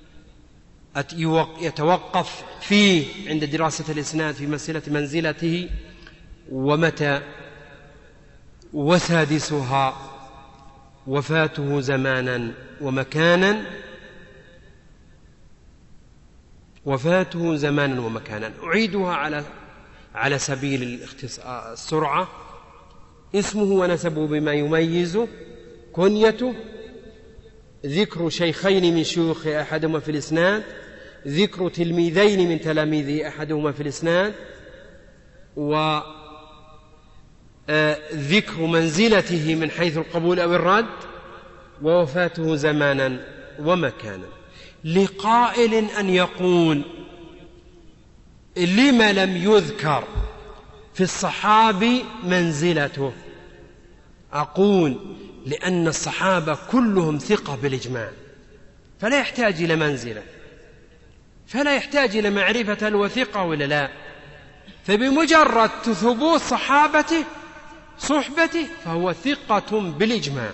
يتوقف فيه عند دراسة الإسناد في مسألة منزلته، ومتى. وسادسها وفاته زمانا ومكانا، وفاته زمانا ومكانا. أعيدها على على سبيل السرعة. اسمه ونسبه بما يميزه، كنيته، ذكر شيخين من شيوخ أحدهما في الإسناد، ذكر تلميذين من تلاميذه أحدهما في الإسناد، وذكر منزلته من حيث القبول أو الرد، ووفاته زمانا ومكانا. لقائل أن يقول لما لم يذكر في الصحابي منزلته؟ أقول لأن الصحابة كلهم ثقة بالإجماع، فلا يحتاج إلى منزلة، فلا يحتاج إلى معرفة الوثقة ولا لا. فبمجرد ثبوت صحابته صحبته فهو ثقة بالإجماع،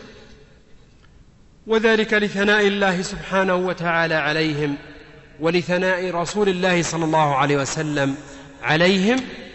وذلك لثناء الله سبحانه وتعالى عليهم، ولثناء رسول الله صلى الله عليه وسلم عليهم.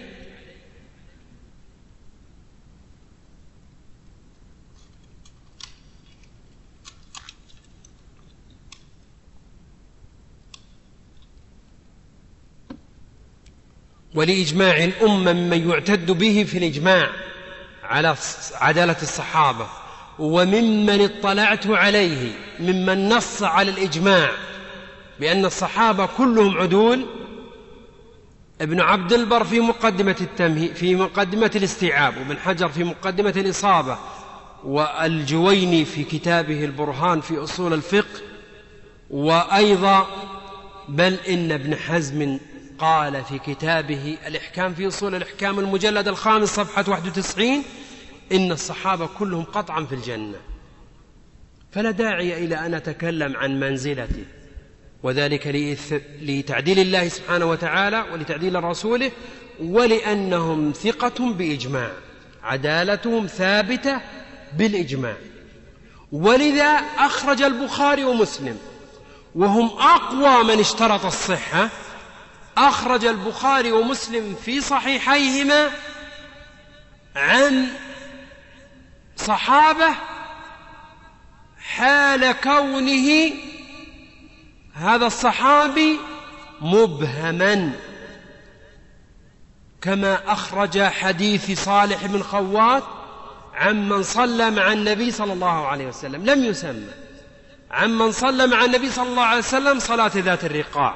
ولإجماع الأمة ممن يعتد به في الإجماع على عدالة الصحابة، وممن اطلعت عليه ممن نص على الإجماع بأن الصحابة كلهم عدول ابن عبد البر في مقدمة التمهيد في مقدمة الاستيعاب، وابن حجر في مقدمة الإصابة، والجويني في كتابه البرهان في أصول الفقه، وأيضا بل إن ابن حزم قال في كتابه الإحكام في أصول الإحكام المجلد الخامس صفحة واحد وتسعين إن الصحابة كلهم قطعا في الجنة. فلا داعي إلى أن أتكلم عن منزلته، وذلك لتعديل الله سبحانه وتعالى ولتعديل رسوله، ولأنهم ثقة بإجماع، عدالتهم ثابتة بالإجماع. ولذا أخرج البخاري ومسلم وهم أقوى من اشترط الصحة، أخرج البخاري ومسلم في صحيحيهما عن صحابة حال كونه هذا الصحابي مبهما، كما أخرج حديث صالح بن خوات عمن صلى مع النبي صلى الله عليه وسلم، لم يسمى، عمن صلى مع النبي صلى الله عليه وسلم صلاة ذات الرقاع،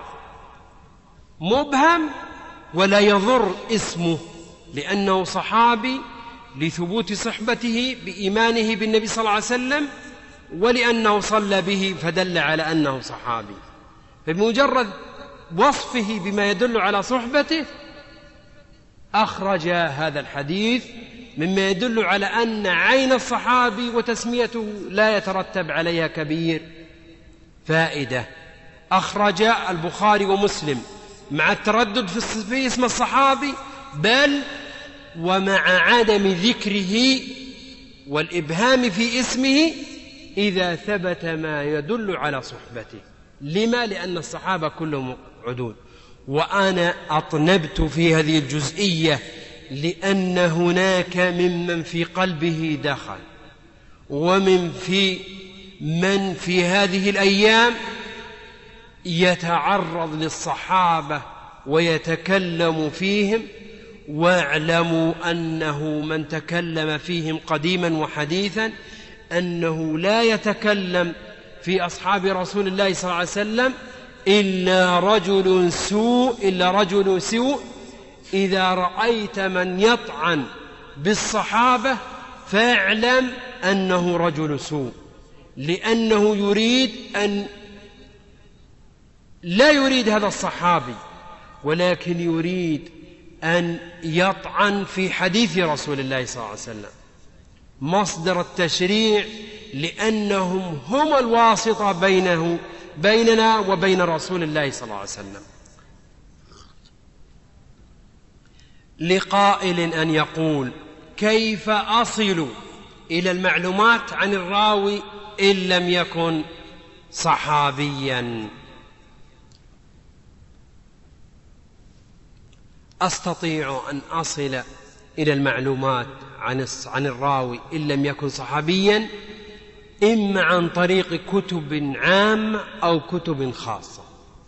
مبهم ولا يضر اسمه لأنه صحابي، لثبوت صحبته بإيمانه بالنبي صلى الله عليه وسلم، ولأنه صلى به فدل على أنه صحابي. فبمجرد وصفه بما يدل على صحبته أخرج هذا الحديث مما يدل على أن عين الصحابي وتسميته لا يترتب عليها كبير فائدة. أخرج البخاري ومسلم مع التردد في اسم الصحابي، بل ومع عدم ذكره والإبهام في اسمه إذا ثبت ما يدل على صحبته. لما؟ لأن الصحابة كلهم عدول. وأنا أطنبت في هذه الجزئية لأن هناك ممن في قلبه دخل، ومن في من في هذه الأيام يتعرض للصحابة ويتكلم فيهم، واعلموا أنه من تكلم فيهم قديما وحديثا أنه لا يتكلم في أصحاب رسول الله صلى الله عليه وسلم إلا رجل سوء إلا رجل سوء إذا رأيت من يطعن بالصحابة فاعلم أنه رجل سوء، لأنه يريد أن لا يريد هذا الصحابي، ولكن يريد أن يطعن في حديث رسول الله صلى الله عليه وسلم مصدر التشريع، لأنهم هم الواسطة بينه بيننا وبين رسول الله صلى الله عليه وسلم. لقائل أن يقول: كيف أصل إلى المعلومات عن الراوي إن لم يكن صحابيا؟ أستطيع أن أصل إلى المعلومات عن الراوي إن لم يكن صحابيا إما عن طريق كتب عامة أو كتب خاصة.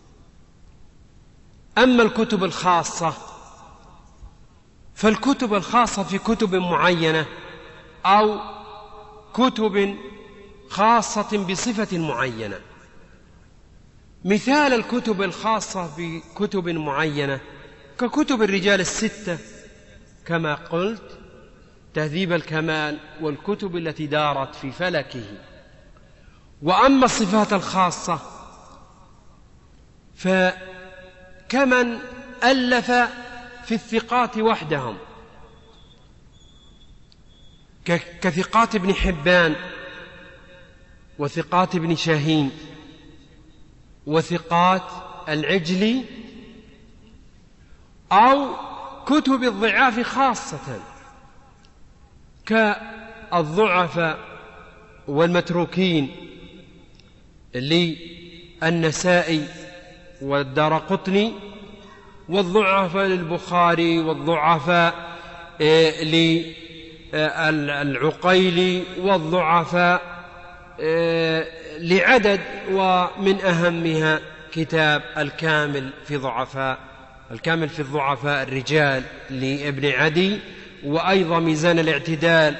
أما الكتب الخاصة فالكتب الخاصة في كتب معينة أو كتب خاصة بصفة معينة. مثال الكتب الخاصة بكتب معينة ككتب الرجال الستة كما قلت، تهذيب الكمال والكتب التي دارت في فلكه. وأما الصفات الخاصة فكمن ألف في الثقات وحدهم كثقات ابن حبان وثقات ابن شاهين وثقات العجلي، أو كتب الضعاف خاصة كالضعفاء والمتروكين للنسائي والدارقطني، والضعفاء للبخاري، والضعفاء للعقيلي، والضعفاء لعدد، ومن أهمها كتاب الكامل في ضعفاء الكامل في الضعفاء الرجال لابن عدي، وأيضا ميزان الاعتدال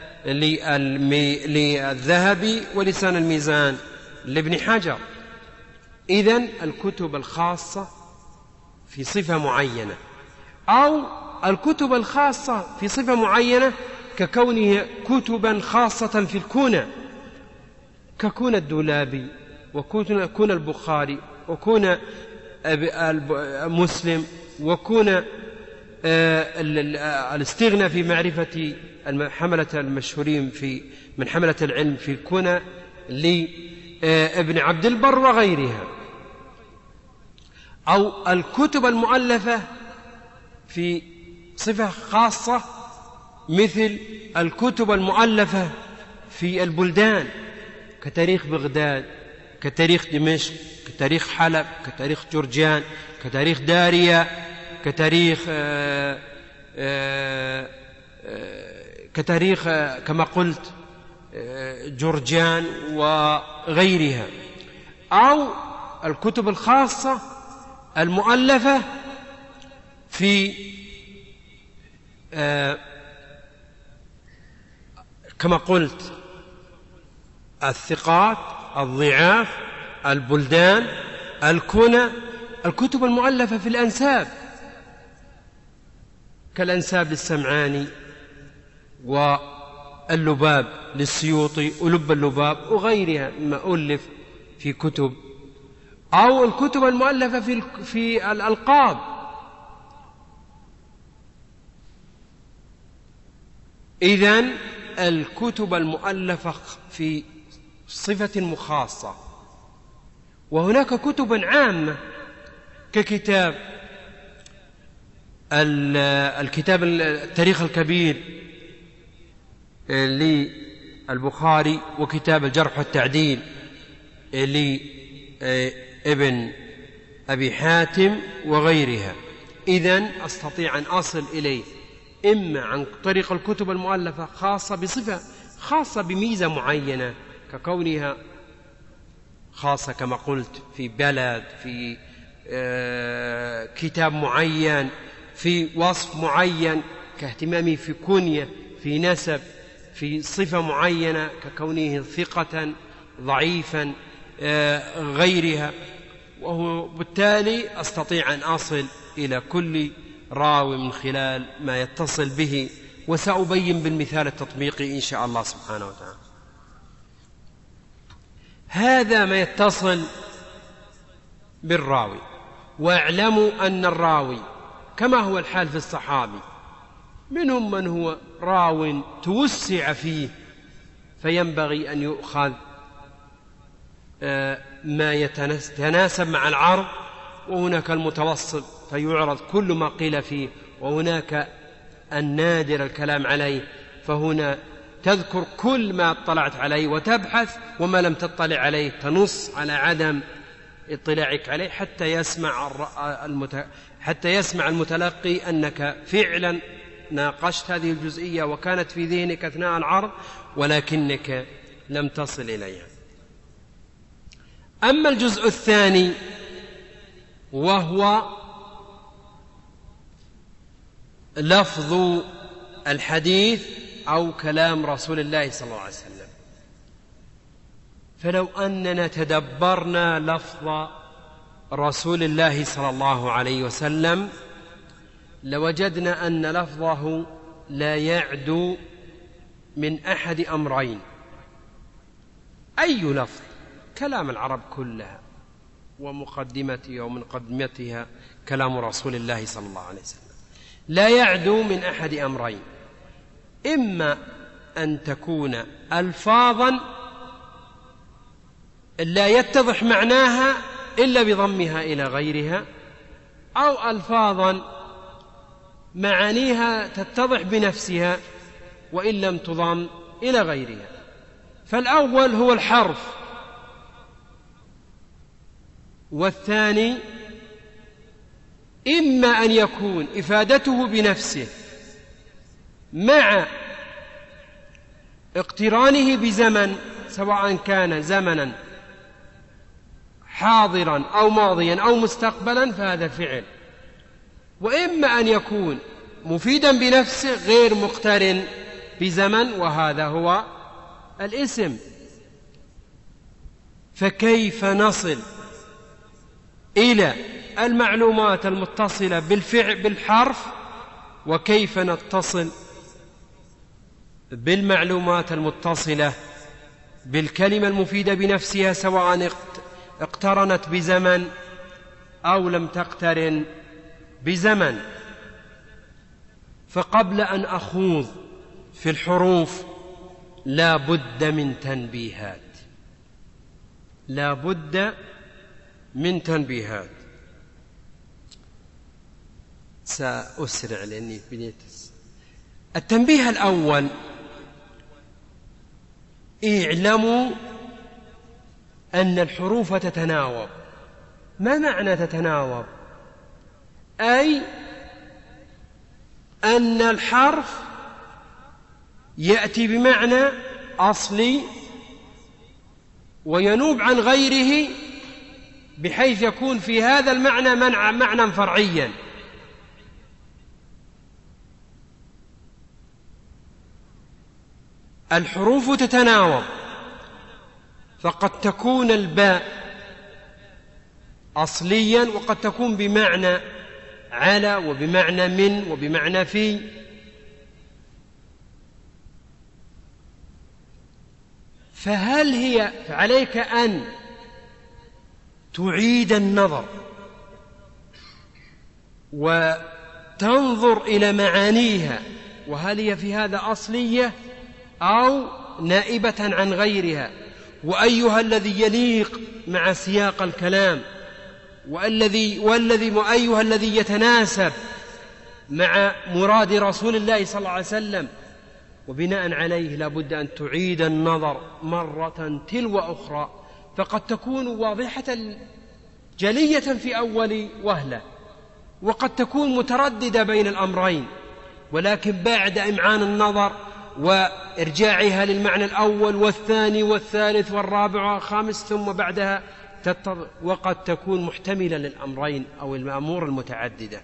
للذهبي، ولسان الميزان لابن حجر. إذن الكتب الخاصة في صفة معينة أو الكتب الخاصة في صفة معينة ككونها كتبا خاصة في الكنى، ككون الدولابي وكون البخاري وكون مسلم وكون الاستغنى في معرفة حملة المشهورين في من حملة العلم في الكنى لابن عبد البر وغيرها، أو الكتب المؤلفة في صفة خاصة مثل الكتب المؤلفة في البلدان كتاريخ بغداد، كتاريخ دمشق، كتاريخ حلب، كتاريخ جرجان، كتاريخ داريا، كتاريخ آآ آآ كتاريخ كما قلت جرجان وغيرها، أو الكتب الخاصة المؤلفة في كما قلت الثقات، الضعاف، البلدان، الكنى، الكتب المؤلفة في الأنساب كالأنساب للسمعاني واللباب للسيوطي ولب اللباب وغيرها مما ألف في كتب، أو الكتب المؤلفة في في الألقاب إذن الكتب المؤلفة في صفة مخاصة. وهناك كتب عامة ككتاب الكتاب التاريخ الكبير للبخاري وكتاب الجرح والتعديل لابن أبي حاتم وغيرها. إذن أستطيع أن أصل إليه إما عن طريق الكتب المؤلفة خاصة بصفة خاصة بميزة معينة ككونها خاصة كما قلت في بلد، في آه كتاب معين، في وصف معين كاهتمامي في كنية، في نسب، في صفة معينة ككونه ثقة ضعيفا آه غيرها. وبالتالي أستطيع أن أصل إلى كل راوي من خلال ما يتصل به، وسأبين بالمثال التطبيقي إن شاء الله سبحانه وتعالى. هذا ما يتصل بالراوي. واعلموا أن الراوي كما هو الحال في الصحابي منهم من هو راو توسع فيه فينبغي أن يؤخذ ما يتناسب مع العرض، وهناك المتوسط فيعرض كل ما قيل فيه، وهناك النادر الكلام عليه فهنا تذكر كل ما اطلعت عليه وتبحث، وما لم تطلع عليه تنص على عدم اطلاعك عليه حتى يسمع المت... حتى يسمع المتلقي أنك فعلا ناقشت هذه الجزئية وكانت في ذهنك أثناء العرض ولكنك لم تصل إليها. أما الجزء الثاني وهو لفظ الحديث أو كلام رسول الله صلى الله عليه وسلم، فلو أننا تدبرنا لفظ رسول الله صلى الله عليه وسلم لوجدنا أن لفظه لا يعدو من أحد أمرين. أي لفظ؟ كلام العرب كلها ومقدمتها ومقدمتها كلام رسول الله صلى الله عليه وسلم لا يعدو من أحد أمرين: إما أن تكون ألفاظا لا يتضح معناها إلا بضمها إلى غيرها، أو ألفاظا معانيها تتضح بنفسها وإن لم تضم إلى غيرها. فالأول هو الحرف، والثاني إما أن يكون إفادته بنفسه مع اقترانه بزمن، سواء كان زمنا حاضرا أو ماضيا أو مستقبلا فهذا فعل، وإما أن يكون مفيدا بنفسه غير مقترن بزمن وهذا هو الاسم. فكيف نصل إلى المعلومات المتصلة بالفعل بالحرف، وكيف نتصل بالمعلومات المتصلة بالكلمة المفيدة بنفسها سواء اقترنت بزمن أو لم تقترن بزمن. فقبل أن أخوض في الحروف لا بد من تنبيهات، لا بد من تنبيهات. سأسرع لأني بديت. التنبيه الأول: اعلموا أن الحروف تتناوب. ما معنى تتناوب؟ أي أن الحرف يأتي بمعنى أصلي وينوب عن غيره، بحيث يكون في هذا المعنى معنى فرعيا. الحروف تتناوب، فقد تكون الباء أصليا وقد تكون بمعنى على وبمعنى من وبمعنى في. فهل هي فعليك أن تعيد النظر وتنظر إلى معانيها، وهل هي في هذا أصلية أو نائبة عن غيرها، وأيها الذي يليق مع سياق الكلام، والذي والذي وأيها الذي يتناسب مع مراد رسول الله صلى الله عليه وسلم. وبناء عليه لا بد أن تعيد النظر مرة تلو أخرى، فقد تكون واضحة جلية في أول وهلة، وقد تكون مترددة بين الأمرين، ولكن بعد إمعان النظر وإرجاعها للمعنى الأول والثاني والثالث والرابع والخامس ثم بعدها تتض... وقد تكون محتملة للأمرين أو الأمور المتعددة.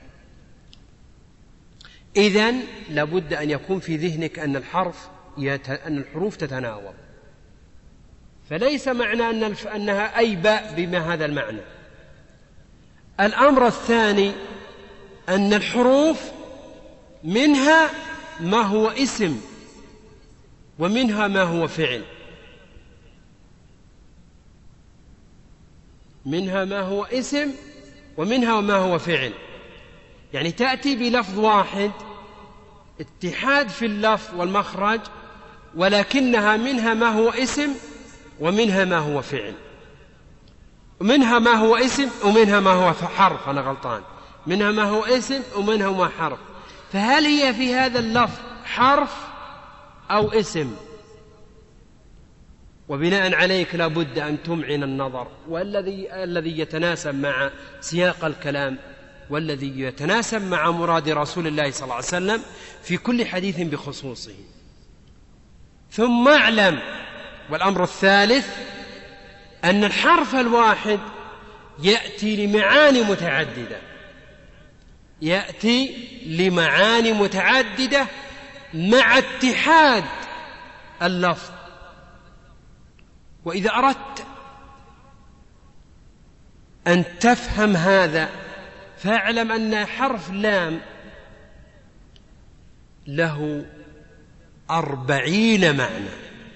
إذن لابد أن يكون في ذهنك أن الحرف يت... أن الحروف تتناوب، فليس معنى أن الف... أنها أي باء بما هذا المعنى. الأمر الثاني أن الحروف منها ما هو اسم ومنها ما هو فعل، منها ما هو اسم ومنها ما هو فعل. يعني تأتي بلفظ واحد، اتحاد في اللفظ والمخرج، ولكنها منها ما هو اسم ومنها ما هو فعل، منها ما هو اسم ومنها ما هو حرف. أنا غلطان، منها ما هو اسم ومنها ما حرف. فهل هي في هذا اللفظ حرف أو اسم؟ وبناء عليك لا بد أن تمعن النظر، والذي الذي يتناسب مع سياق الكلام والذي يتناسب مع مراد رسول الله صلى الله عليه وسلم في كل حديث بخصوصه. ثم اعلم، والأمر الثالث أن الحرف الواحد يأتي لمعاني متعددة، يأتي لمعاني متعددة مع اتحاد اللفظ. وإذا أردت أن تفهم هذا فاعلم أن حرف لام له أربعين معنى،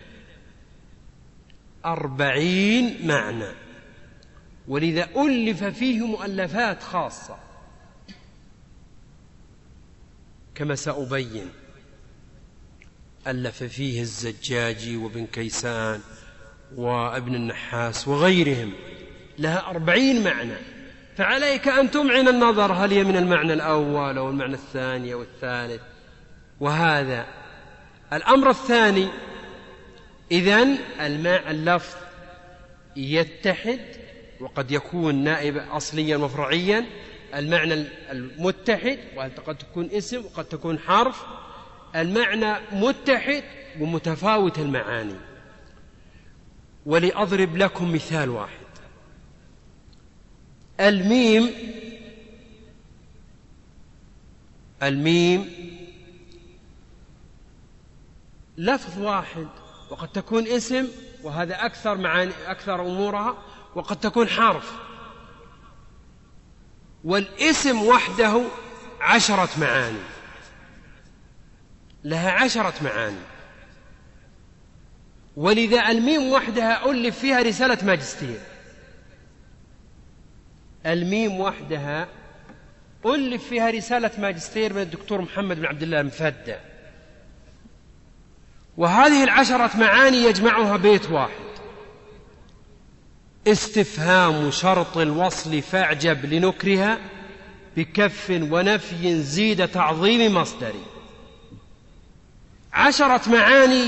أربعين معنى، ولذا ألف فيه مؤلفات خاصة كما سأبين. ألف فيه الزجاجي وابن كيسان وابن النحاس وغيرهم، لها أربعين معنى. فعليك أن تمعن النظر هل هي من المعنى الأول أو المعنى الثاني أو الثالث. وهذا الأمر الثاني. إذن اللفظ يتحد، وقد يكون نائب أصليا وفرعيا، المعنى المتحد، وقد تكون اسم وقد تكون حرف. المعنى متحد ومتفاوت المعاني. ولأضرب لكم مثال واحد. الميم الميم لفظ واحد، وقد تكون اسم، وهذا أكثر معاني أكثر أمورها، وقد تكون حرف. والاسم وحده عشرة معاني، لها عشرة معاني. ولذا الميم وحدها ألف فيها رسالة ماجستير، الميم وحدها ألف فيها رسالة ماجستير من الدكتور محمد بن عبد الله المفدى. وهذه العشرة معاني يجمعها بيت واحد: استفهام شرط الوصل فاعجب لنكرها بكف ونفي زيد تعظيم مصدري. عشرة معاني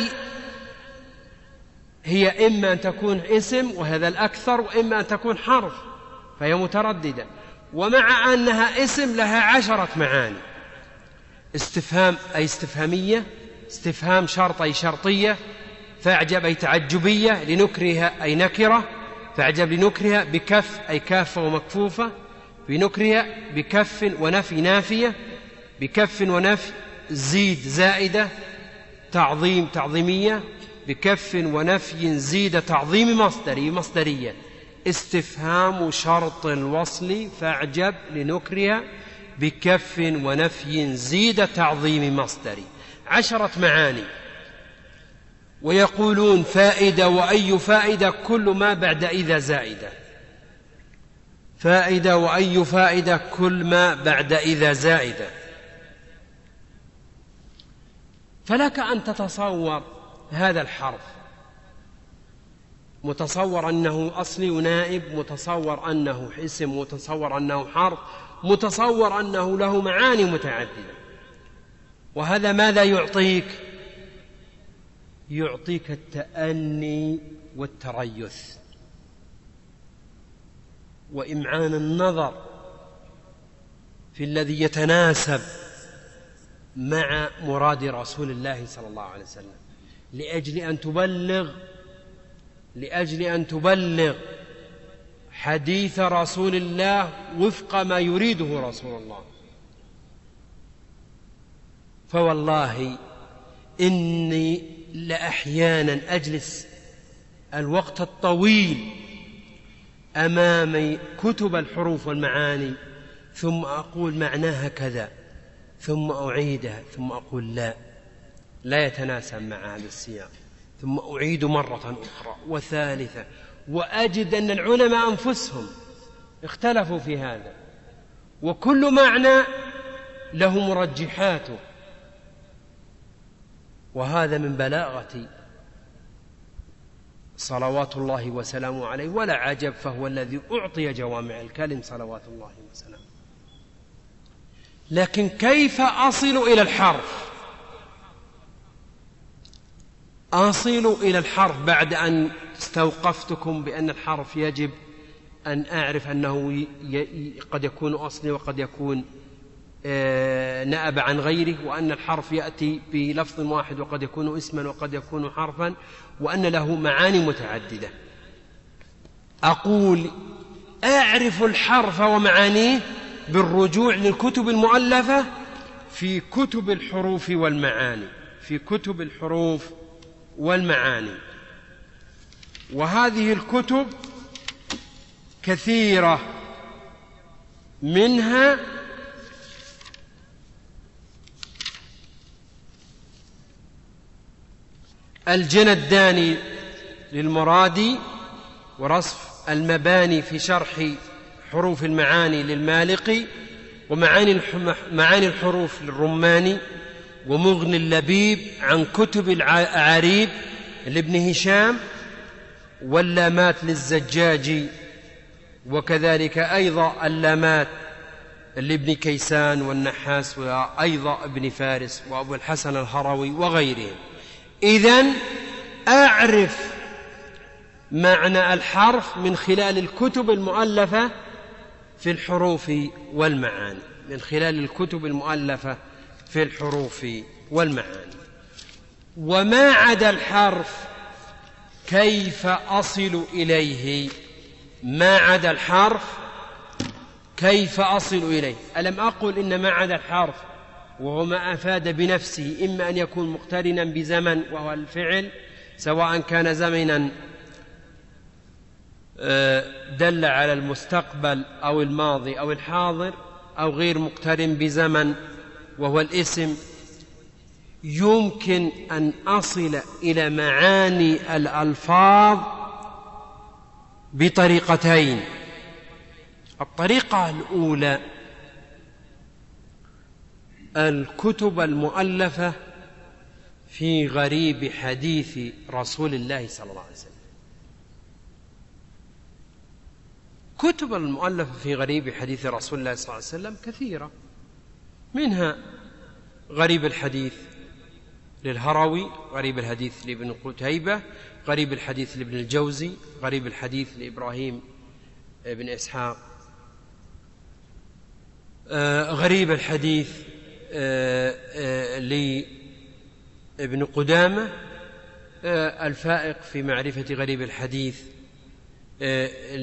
هي إما أن تكون اسم وهذا الأكثر، وإما أن تكون حرف فهي مترددة. ومع أنها اسم لها عشرة معاني: استفهام أي استفهامية، استفهام شرط أي شرطية، فاعجب أي تعجبية، لنكرها أي نكرة، فاعجب لنكرها، بكف أي كافة ومكفوفة، بنكرها، بكف ونفي نافية، بكف ونفي زيد زائدة، تعظيم تعظيمية، بكف ونفي زيد تعظيم مصدري مصدرية. استفهام شرط الوصل فاعجب لنكرها بكف ونفي زيد تعظيم مصدري. عشرة معاني. ويقولون فائدة، وأي فائدة كل ما بعد إذا زائدة، فائدة وأي فائدة كل ما بعد إذا زائدة. فلك أن تتصور هذا الحرف، متصور أنه أصلي ونائب، متصور أنه اسم، متصور أنه حرف، متصور أنه له معاني متعددة. وهذا ماذا يعطيك؟ يعطيك التأني والتريث وإمعان النظر في الذي يتناسب مع مراد رسول الله صلى الله عليه وسلم، لأجل أن تبلغ لأجل أن تبلغ حديث رسول الله وفق ما يريده رسول الله. فوالله إني لأحيانا أجلس الوقت الطويل أمام كتب الحروف والمعاني ثم أقول معناها كذا، ثم أعيدها، ثم أقول لا لا يتناسب مع هذا السياق، ثم أعيد مرة أخرى وثالثة، وأجد أن العلماء أنفسهم اختلفوا في هذا، وكل معنى له مرجحاته. وهذا من بلاغة صلوات الله وسلامه عليه، ولا عجب، فهو الذي أعطي جوامع الكلم صلوات الله وسلامه. لكن كيف أصل إلى الحرف؟ أصل إلى الحرف بعد أن استوقفتكم بأن الحرف يجب أن أعرف أنه قد يكون أصلي وقد يكون نأب عن غيره، وأن الحرف يأتي بلفظ واحد وقد يكون اسما وقد يكون حرفا، وأن له معاني متعددة. أقول أعرف الحرف ومعانيه بالرجوع للكتب المؤلفة في كتب الحروف والمعاني في كتب الحروف والمعاني وهذه الكتب كثيرة، منها الجنداني للمرادي، ورصف المباني في شرح حروف المعاني للمالقي، ومعاني معاني الحروف للرماني، ومغني اللبيب عن كتب الأعاريب لابن هشام، واللامات للزجاجي، وكذلك أيضا اللامات لابن كيسان والنحاس، وأيضا ابن فارس وأبو الحسن الهروي وغيرهم. إذن أعرف معنى الحرف من خلال الكتب المؤلفة في الحروف والمعاني من خلال الكتب المؤلفة في الحروف والمعاني. وما عدا الحرف كيف أصل إليه؟ ما عدا الحرف كيف أصل إليه؟ ألم أقل إن ما عدا الحرف وهو ما أفاد بنفسه إما أن يكون مقترنا بزمن وهو الفعل، سواء كان زمنا دل على المستقبل أو الماضي أو الحاضر أو غير مقترن بزمن وهو الاسم، يمكن أن أصل إلى معاني الألفاظ بطريقتين. الطريقة الأولى الكتب المؤلفة في غريب حديث رسول الله صلى الله عليه وسلم. كتب المؤلفة في غريب حديث رسول الله صلى الله عليه وسلم كثيرة، منها غريب الحديث للهروي، غريب الحديث لابن قتيبة، غريب الحديث لابن الجوزي، غريب الحديث لإبراهيم بن إسحاق، آه غريب الحديث آه آه لابن قدامة، آه الفائق في معرفة غريب الحديث آه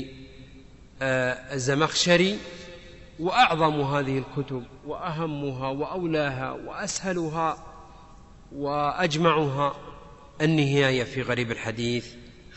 للزمخشري. وأعظم هذه الكتب وأهمها وأولاها وأسهلها وأجمعها النهاية في غريب الحديث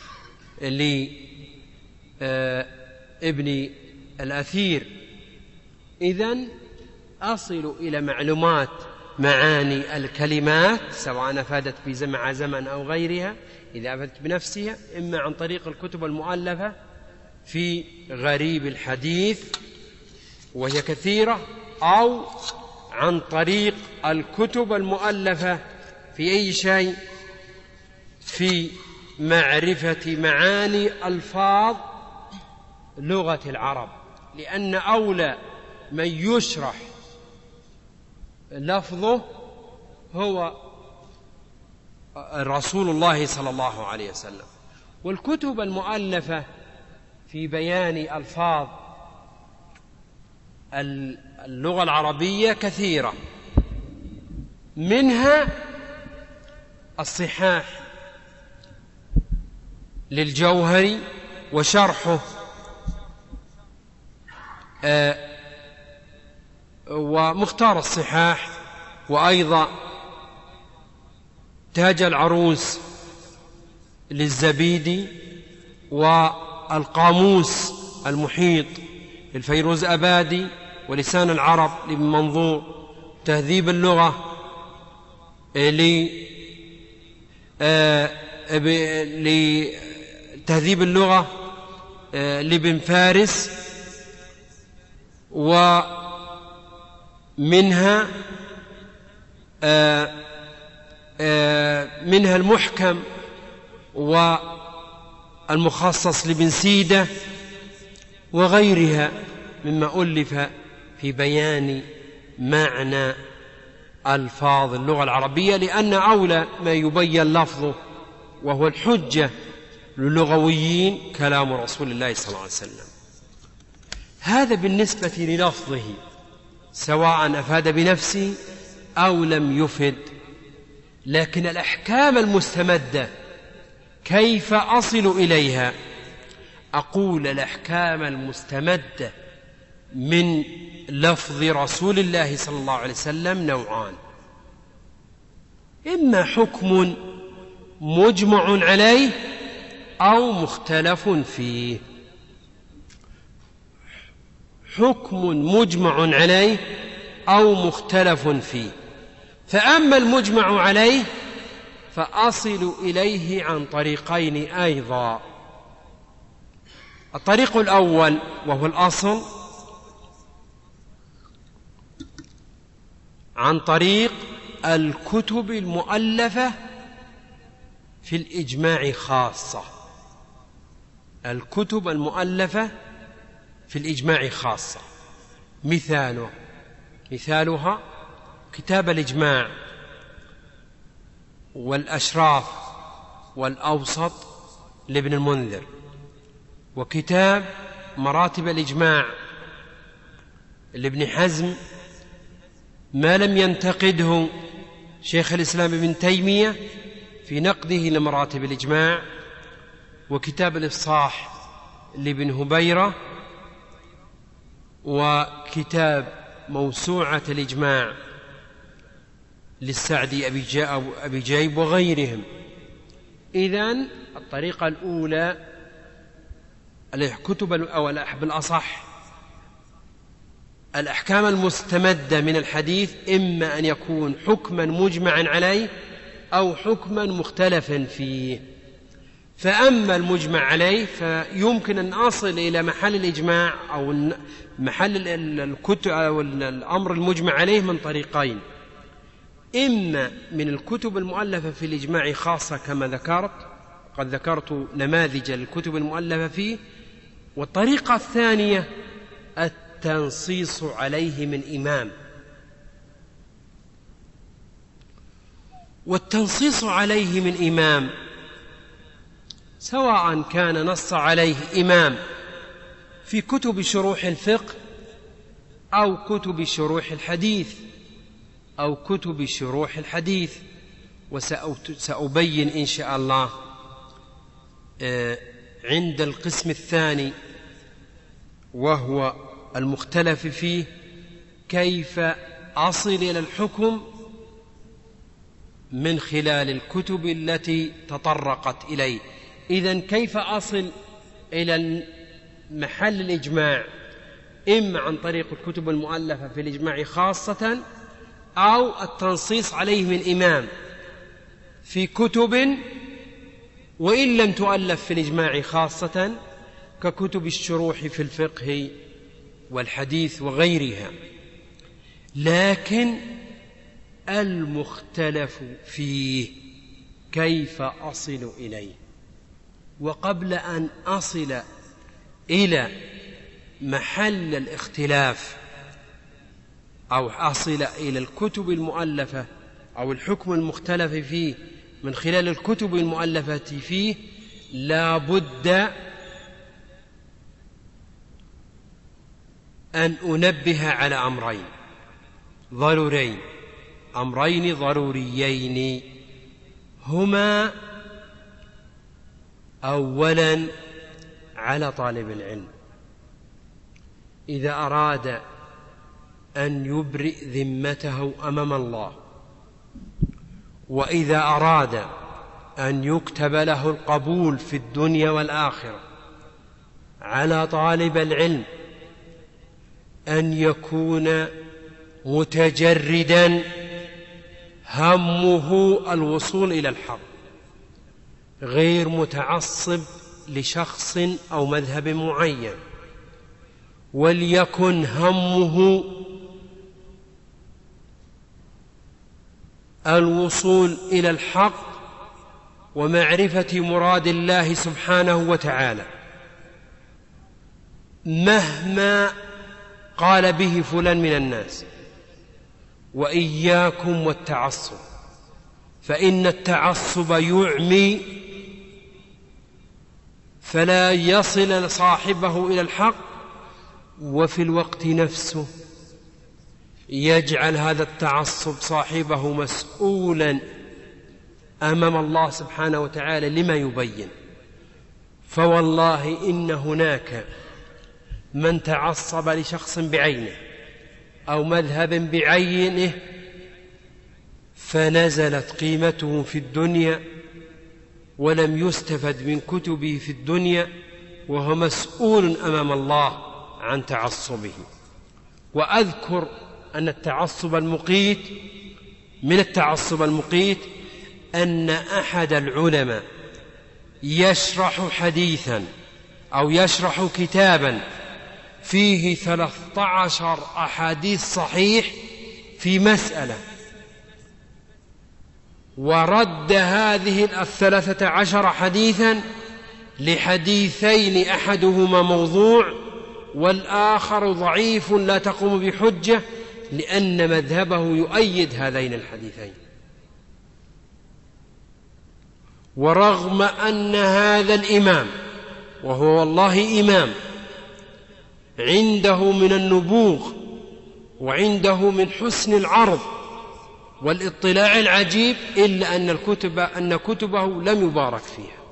لابن الأثير. إذن أصل إلى معلومات معاني الكلمات سواء أفادت بزمع زمن أو غيرها، إذا أفادت بنفسها، إما عن طريق الكتب المؤلفة في غريب الحديث وهي كثيرة، أو عن طريق الكتب المؤلفة في أي شيء في معرفة معاني ألفاظ لغة العرب، لأن أولى من يشرح لفظه هو رسول الله صلى الله عليه وسلم. والكتب المؤلفة في بيان ألفاظ اللغة العربية كثيرة، منها الصحاح للجوهري وشرحه، آه ومختار الصحاح، وأيضا تاج العروس للزبيدي، والقاموس المحيط للفيروز أبادي، ولسان العرب لابن منظور، تهذيب اللغة لتهذيب اللغة لابن فارس، ومنها منها المحكم والمخصص لابن سيدة، وغيرها مما ألف في بيان معنى ألفاظ اللغة العربية، لأن أولى ما يبين لفظه وهو الحجة للغويين كلام رسول الله صلى الله عليه وسلم. هذا بالنسبة للفظه سواء أفاد بنفسه أو لم يفد. لكن الأحكام المستمدة كيف أصل إليها؟ أقول الأحكام المستمدة من لفظ رسول الله صلى الله عليه وسلم نوعان: إما حكم مجمع عليه أو مختلف فيه. حكم مجمع عليه أو مختلف فيه. فأما المجمع عليه فأصل إليه عن طريقين أيضا. الطريق الأول وهو الأصل عن طريق الكتب المؤلفة في الإجماع خاصة. الكتب المؤلفة في الإجماع خاصة مثاله مثالها كتاب الإجماع والأشراف والأوسط لابن المنذر، وكتاب مراتب الإجماع لابن حزم ما لم ينتقده شيخ الإسلام ابن تيمية في نقده لمراتب الإجماع، وكتاب الإفصاح لابن هبيرة، وكتاب موسوعة الإجماع للسعدي أبي جيب وغيرهم. إذن الطريقة الأولى الكتب أو بالأصح الأحكام المستمدة من الحديث إما أن يكون حكما مجمعا عليه أو حكما مختلفا فيه. فأما المجمع عليه فيمكن أن أصل إلى محل الإجماع أو محل الكتب أو الأمر المجمع عليه من طريقين: إما من الكتب المؤلفة في الإجماع خاصة كما ذكرت، قد ذكرت نماذج الكتب المؤلفة فيه، والطريقة الثانية التنصيص عليه من إمام. والتنصيص عليه من إمام سواء كان نص عليه إمام في كتب شروح الفقه أو كتب شروح الحديث أو كتب شروح الحديث، وسأبين إن شاء الله عند القسم الثاني وهو المختلف فيه كيف أصل إلى الحكم من خلال الكتب التي تطرقت إليه. إذن كيف أصل إلى محل الإجماع؟ إما عن طريق الكتب المؤلفة في الإجماع خاصة أو التنصيص عليه من إمام في كتب وإن لم تؤلف في الإجماع خاصة ككتب الشروح في الفقه والحديث وغيرها. لكن المختلف فيه كيف أصل إليه. وقبل أن أصل إلى محل الاختلاف أو أصل إلى الكتب المؤلفة أو الحكم المختلف فيه من خلال الكتب المؤلفة فيه، لا بد أن أنبه على أمرين ضروريين أمرين ضروريين هما: أولا على طالب العلم إذا أراد أن يبرئ ذمته أمام الله، وإذا أراد أن يكتب له القبول في الدنيا والآخرة، على طالب العلم أن يكون متجردا همه الوصول إلى الحق، غير متعصب لشخص أو مذهب معين، وليكن همه الوصول إلى الحق ومعرفة مراد الله سبحانه وتعالى مهما قال به فلان من الناس. وإياكم والتعصب، فإن التعصب يعمي فلا يصل صاحبه إلى الحق، وفي الوقت نفسه يجعل هذا التعصب صاحبه مسؤولا أمام الله سبحانه وتعالى لما يبين. فوالله إن هناك من تعصب لشخص بعينه أو مذهب بعينه فنزلت قيمته في الدنيا ولم يستفد من كتبه في الدنيا، وهو مسؤول أمام الله عن تعصبه. وأذكر أن التعصب المقيت من التعصب المقيت أن أحد العلماء يشرح حديثا أو يشرح كتابا فيه ثلاثة عشر أحاديث صحيح في مسألة، ورد هذه الثلاثة عشر حديثا لحديثين أحدهما موضوع والآخر ضعيف لا تقوم بحجة، لأن مذهبه يؤيد هذين الحديثين. ورغم أن هذا الإمام، وهو والله إمام، عنده من النبوغ وعنده من حسن العرض والاطلاع العجيب، إلا أن الكتب أن كتبه لم يبارك فيها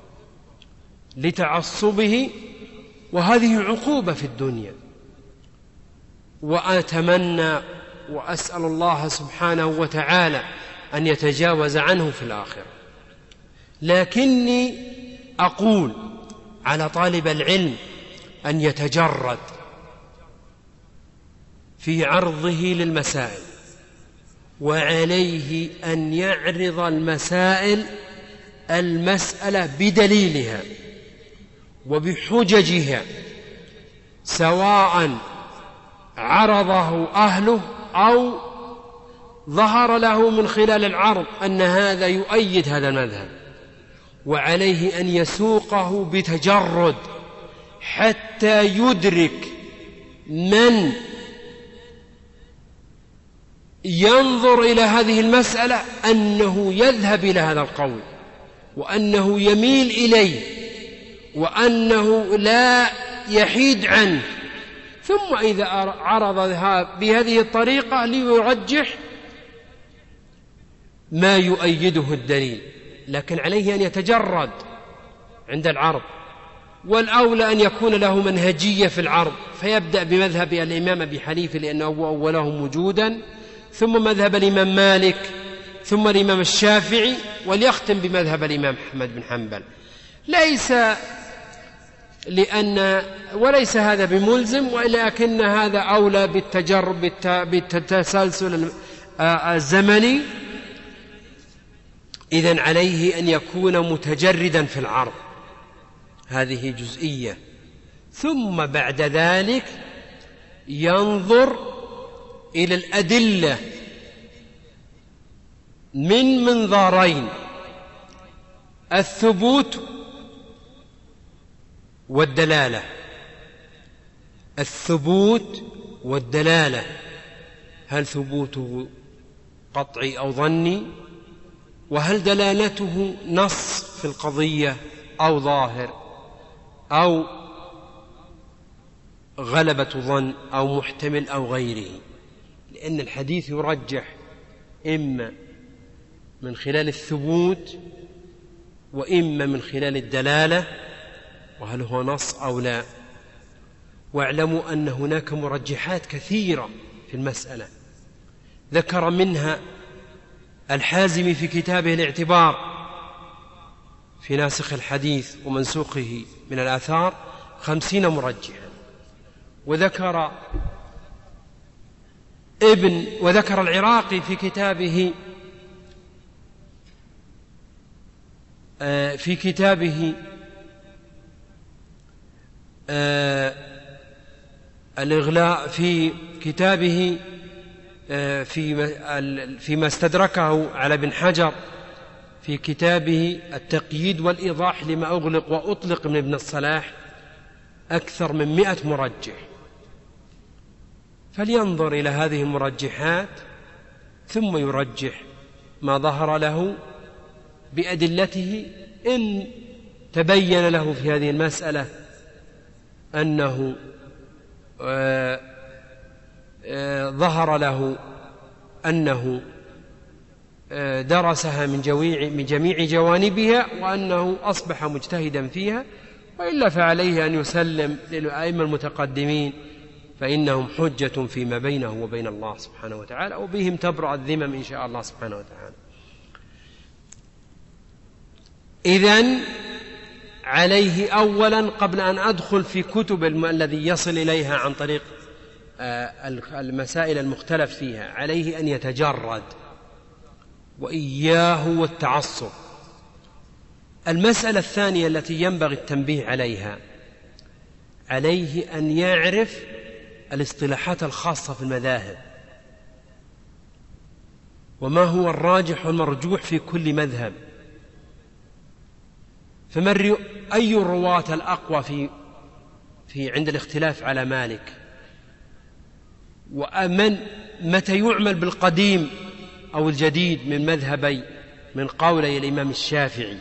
لتعصبه، وهذه عقوبة في الدنيا. وأتمنى وأسأل الله سبحانه وتعالى أن يتجاوز عنه في الآخرة. لكني أقول على طالب العلم أن يتجرد في عرضه للمسائل، وعليه أن يعرض المسائل المسألة بدليلها وبحججها، سواء عرضه أهله أو ظهر له من خلال العرض أن هذا يؤيد هذا المذهب. وعليه أن يسوقه بتجرد حتى يدرك من ينظر إلى هذه المسألة أنه يذهب إلى هذا القول، وأنه يميل إليه، وأنه لا يحيد عنه. ثم إذا عرض بهذه الطريقة ليرجح ما يؤيده الدليل، لكن عليه أن يتجرد عند العرض، والأولى أن يكون له منهجية في العرض، فيبدأ بمذهب الإمام أبي حنيفة لأنه أولهم وجودا، ثم مذهب الإمام مالك، ثم الإمام الشافعي، وليختم بمذهب الإمام أحمد بن حنبل. ليس لأن وليس هذا بملزم، ولكن هذا أولى بالتجرب بالتسلسل الزمني. إذن عليه أن يكون متجردا في العرض، هذه جزئية. ثم بعد ذلك ينظر إلى الأدلة من منظارين: الثبوت والدلالة. الثبوت والدلالة، هل ثبوته قطعي أو ظني؟ وهل دلالته نص في القضية أو ظاهر أو غلبة ظن أو محتمل أو غيره؟ لأن الحديث يرجح إما من خلال الثبوت وإما من خلال الدلالة، وهل هو نص أو لا. واعلموا أن هناك مرجحات كثيرة في المسألة، ذكر منها الحازمي في كتابه الاعتبار في ناسخ الحديث ومنسوخه من الآثار خمسين مرجحا، وذكر ابن وذكر العراقي في كتابه في كتابه الإغلاء في كتابه في فيما استدركه على ابن حجر في كتابه التقييد والإيضاح لما أغلق وأطلق من ابن الصلاح أكثر من مئة مرجح. فلينظر إلى هذه المرجحات ثم يرجح ما ظهر له بأدلته. إن تبين له في هذه المسألة أنه آآ آآ ظهر له أنه درسها من جميع, من جميع جوانبها وأنه أصبح مجتهدا فيها، وإلا فعليه أن يسلم للأئمة المتقدمين، فإنهم حجة فيما بينه وبين الله سبحانه وتعالى، وبهم تبرأ الذمم إن شاء الله سبحانه وتعالى. إذن عليه أولا قبل أن أدخل في كتب الذي يصل إليها عن طريق المسائل المختلف فيها، عليه أن يتجرد وإياه والتعصب. المسألة الثانية التي ينبغي التنبيه عليها، عليه أن يعرف الاصطلاحات الخاصة في المذاهب، وما هو الراجح والمرجوح في كل مذهب. فمن أي الرواة الأقوى في في عند الاختلاف على مالك، ومن متى يعمل بالقديم أو الجديد من مذهبي من قولي الإمام الشافعي،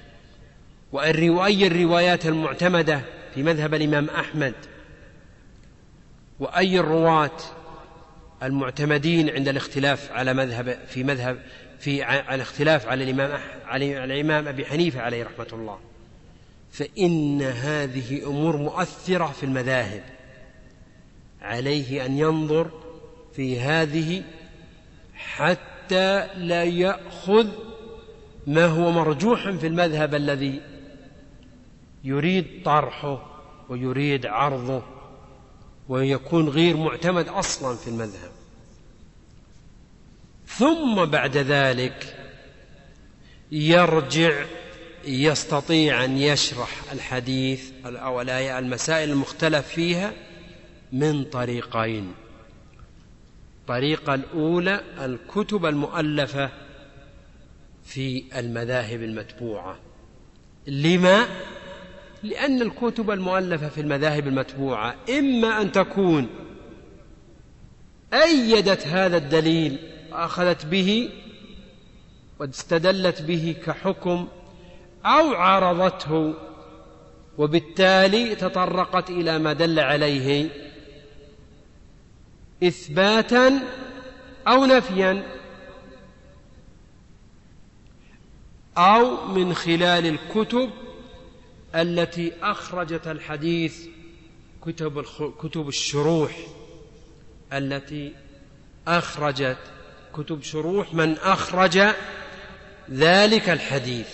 وأي الروايات المعتمدة في مذهب الإمام أحمد، وأي الرواة المعتمدين عند الاختلاف على مذهب في مذهب في على الاختلاف على الإمام على الإمام أبي حنيفة عليه رحمة الله. فإن هذه أمور مؤثرة في المذاهب، عليه أن ينظر في هذه حتى لا يأخذ ما هو مرجوح في المذهب الذي يريد طرحه ويريد عرضه ويكون غير معتمد أصلا في المذهب. ثم بعد ذلك يرجع يستطيع أن يشرح الحديث أو الآية المسائل المختلف فيها من طريقين. الطريقة الأولى الكتب المؤلفة في المذاهب المتبوعة. لما؟ لأن الكتب المؤلفة في المذاهب المتبوعة إما أن تكون أيدت هذا الدليل أخذت به واستدلت به كحكم، أو عارضته وبالتالي تطرقت إلى ما دل عليه إثباتا أو نفيا، أو من خلال الكتب التي أخرجت الحديث، كتب كتب الشروح التي أخرجت كتب شروح من أخرج ذلك الحديث.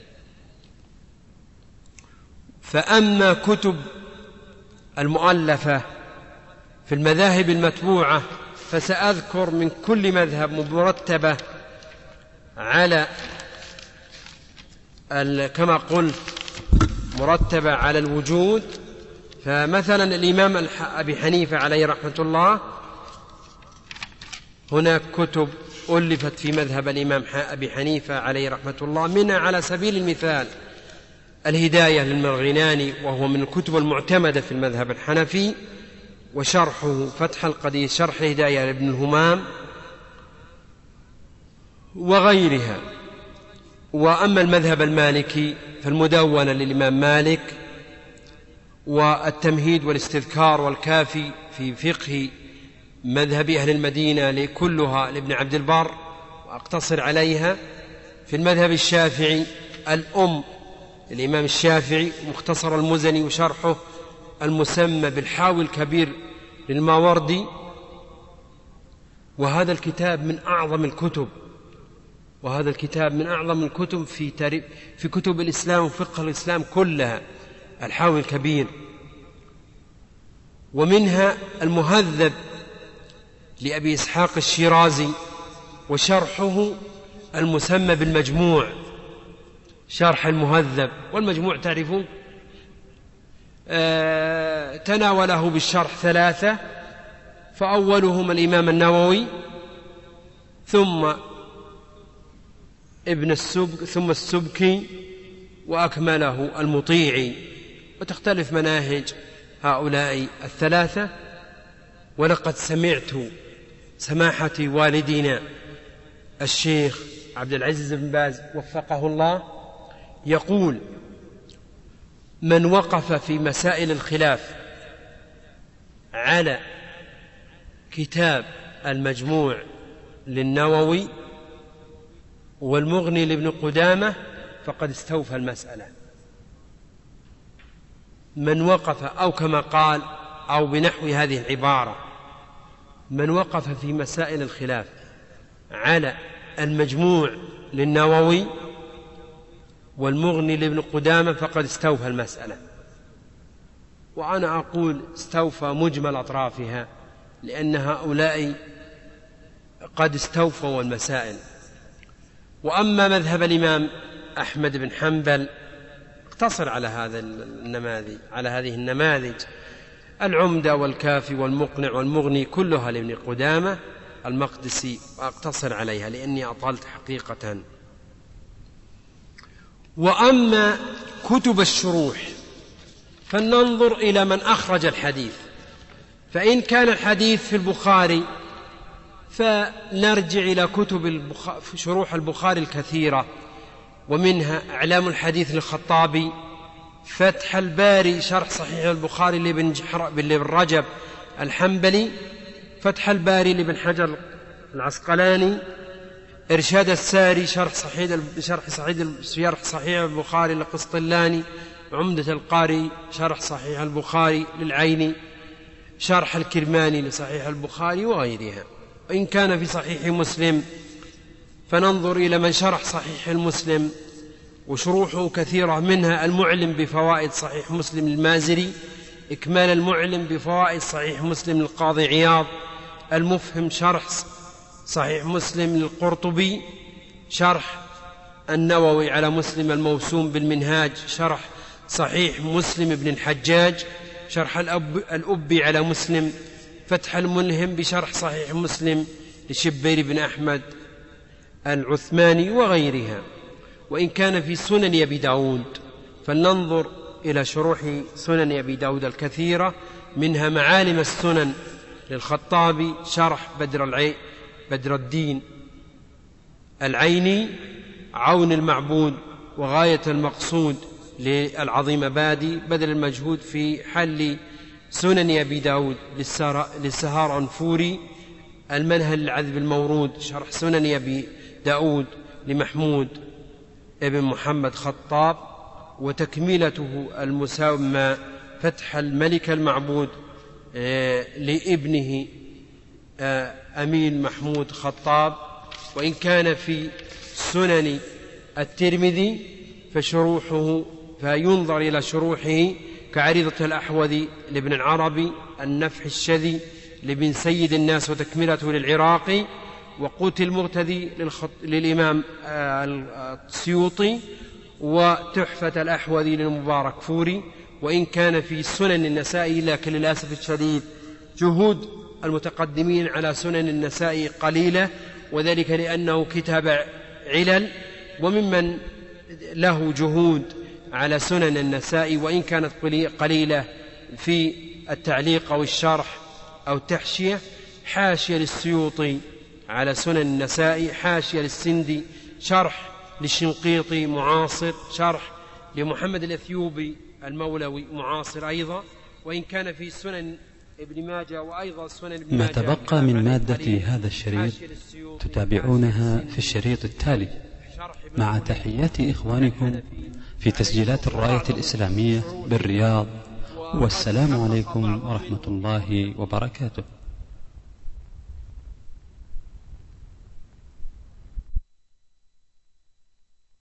فأما كتب المؤلفة في المذاهب المتبوعة فسأذكر من كل مذهب مرتبة على كما قلت مرتبة على الوجود. فمثلا الإمام أبي حنيفة عليه رحمة الله هناك كتب ألفت في مذهب الإمام أبي حنيفة عليه رحمة الله، منها على سبيل المثال الهداية للمرغناني وهو من الكتب المعتمدة في المذهب الحنفي، وشرحه فتح القدير شرح الهداية لابن الهمام وغيرها. وأما المذهب المالكي فالمدونة للإمام مالك، والتمهيد والاستذكار والكافي في فقه مذهب أهل المدينة لكلها لابن عبد البر وأقتصر عليها. في المذهب الشافعي الأم الإمام الشافعي مختصر المزني وشرحه المسمى بالحاوي الكبير للماوردي، وهذا الكتاب من أعظم الكتب وهذا الكتاب من أعظم الكتب في تاريخ في كتب الإسلام وفقه الإسلام كلها، الحاوي الكبير. ومنها المهذب لأبي إسحاق الشيرازي وشرحه المسمى بالمجموع، شرح المهذب والمجموع تعرفون. آه تناوله بالشرح ثلاثة، فأولهم الإمام النووي ثم ابن السبك ثم السبكي وأكمله المطيعي، وتختلف مناهج هؤلاء الثلاثة. ولقد سمعت سماحة والدنا الشيخ عبد العزيز بن باز وفقه الله يقول: من وقف في مسائل الخلاف على كتاب المجموع للنووي والمغني لابن قدامة فقد استوفى المسألة. من وقف، أو كما قال أو بنحو هذه العبارة، من وقف في مسائل الخلاف على المجموع للنووي والمغني لابن قدامة فقد استوفى المسألة. وأنا أقول استوفى مجمل أطرافها، لأن هؤلاء قد استوفوا المسائل. وأما مذهب الإمام أحمد بن حنبل اقتصر على هذا النماذج على هذه النماذج العمدة والكافي والمقنع والمغني كلها لابن قدامة المقدسي، وأقتصر عليها لأني أطلت حقيقة. وأما كتب الشروح فلننظر إلى من أخرج الحديث. فإن كان الحديث في البخاري فنرجع إلى كتب البخ... شروح البخاري الكثيرة، ومنها أعلام الحديث للخطابي، فتح الباري شرح صحيح البخاري لابن رجب الحنبلي، فتح الباري لابن حجر العسقلاني، إرشاد الساري شرح صحيح شرح صحيح شرح صحيح البخاري للقسطلاني، عمدة القاري شرح صحيح البخاري للعيني، شرح الكرماني لصحيح البخاري وغيرها. وإن كان في صحيح مسلم فننظر إلى من شرح صحيح المسلم، وشروحه كثيرة، منها المعلم بفوائد صحيح مسلم المازري إكمال المعلم بفوائد صحيح مسلم للقاضي عياض، المفهم شرح صحيح مسلم للقرطبي، شرح النووي على مسلم الموسوم بالمنهاج، شرح صحيح مسلم ابن الحجاج، شرح الأب الأبي على مسلم، فتح الملهم بشرح صحيح مسلم لشبير بن أحمد العثماني وغيرها. وإن كان في سنن أبي داود فلننظر إلى شروح سنن أبي داود الكثيرة، منها معالم السنن للخطابي، شرح بدر, العي بدر الدين العيني، عون المعبود وغاية المقصود للعظيم بادي، بذل المجهود في حل سنن أبي داود للسهار أنفوري، المنهل للعذب المورود، شرح سنن أبي داود لمحمود ابن محمد خطاب، وتكملته المسمى فتح الملك المعبود لابنه أمين محمود خطاب. وإن كان في سنن الترمذي فشروحه فينظر إلى شروحه كعريضة الأحوذي لابن العربي، النفح الشذي لابن سيد الناس وتكملته للعراقي، وقوت المغتدي للإمام السيوطي، وتحفة الأحوذي للمبارك فوري. وإن كان في سنن النسائي، لكن للأسف الشديد جهود المتقدمين على سنن النسائي قليلة، وذلك لأنه كتاب علل، وممن له جهود على سنن النسائي وإن كانت قليلة في التعليق أو الشرح أو التحشية، حاشية للسيوطي على سنن النسائي، حاشية للسندي، شرح للشنقيطي معاصر، شرح لمحمد الأثيوبي المولوي معاصر أيضا. وإن كان في سنن ابن ماجه وأيضا سنن ابن ما ماجه تبقى من مادة هذا الشريط تتابعونها في الشريط التالي، مع تحيات إخوانكم في تسجيلات الراية الإسلامية بالرياض، والسلام عليكم ورحمة الله وبركاته.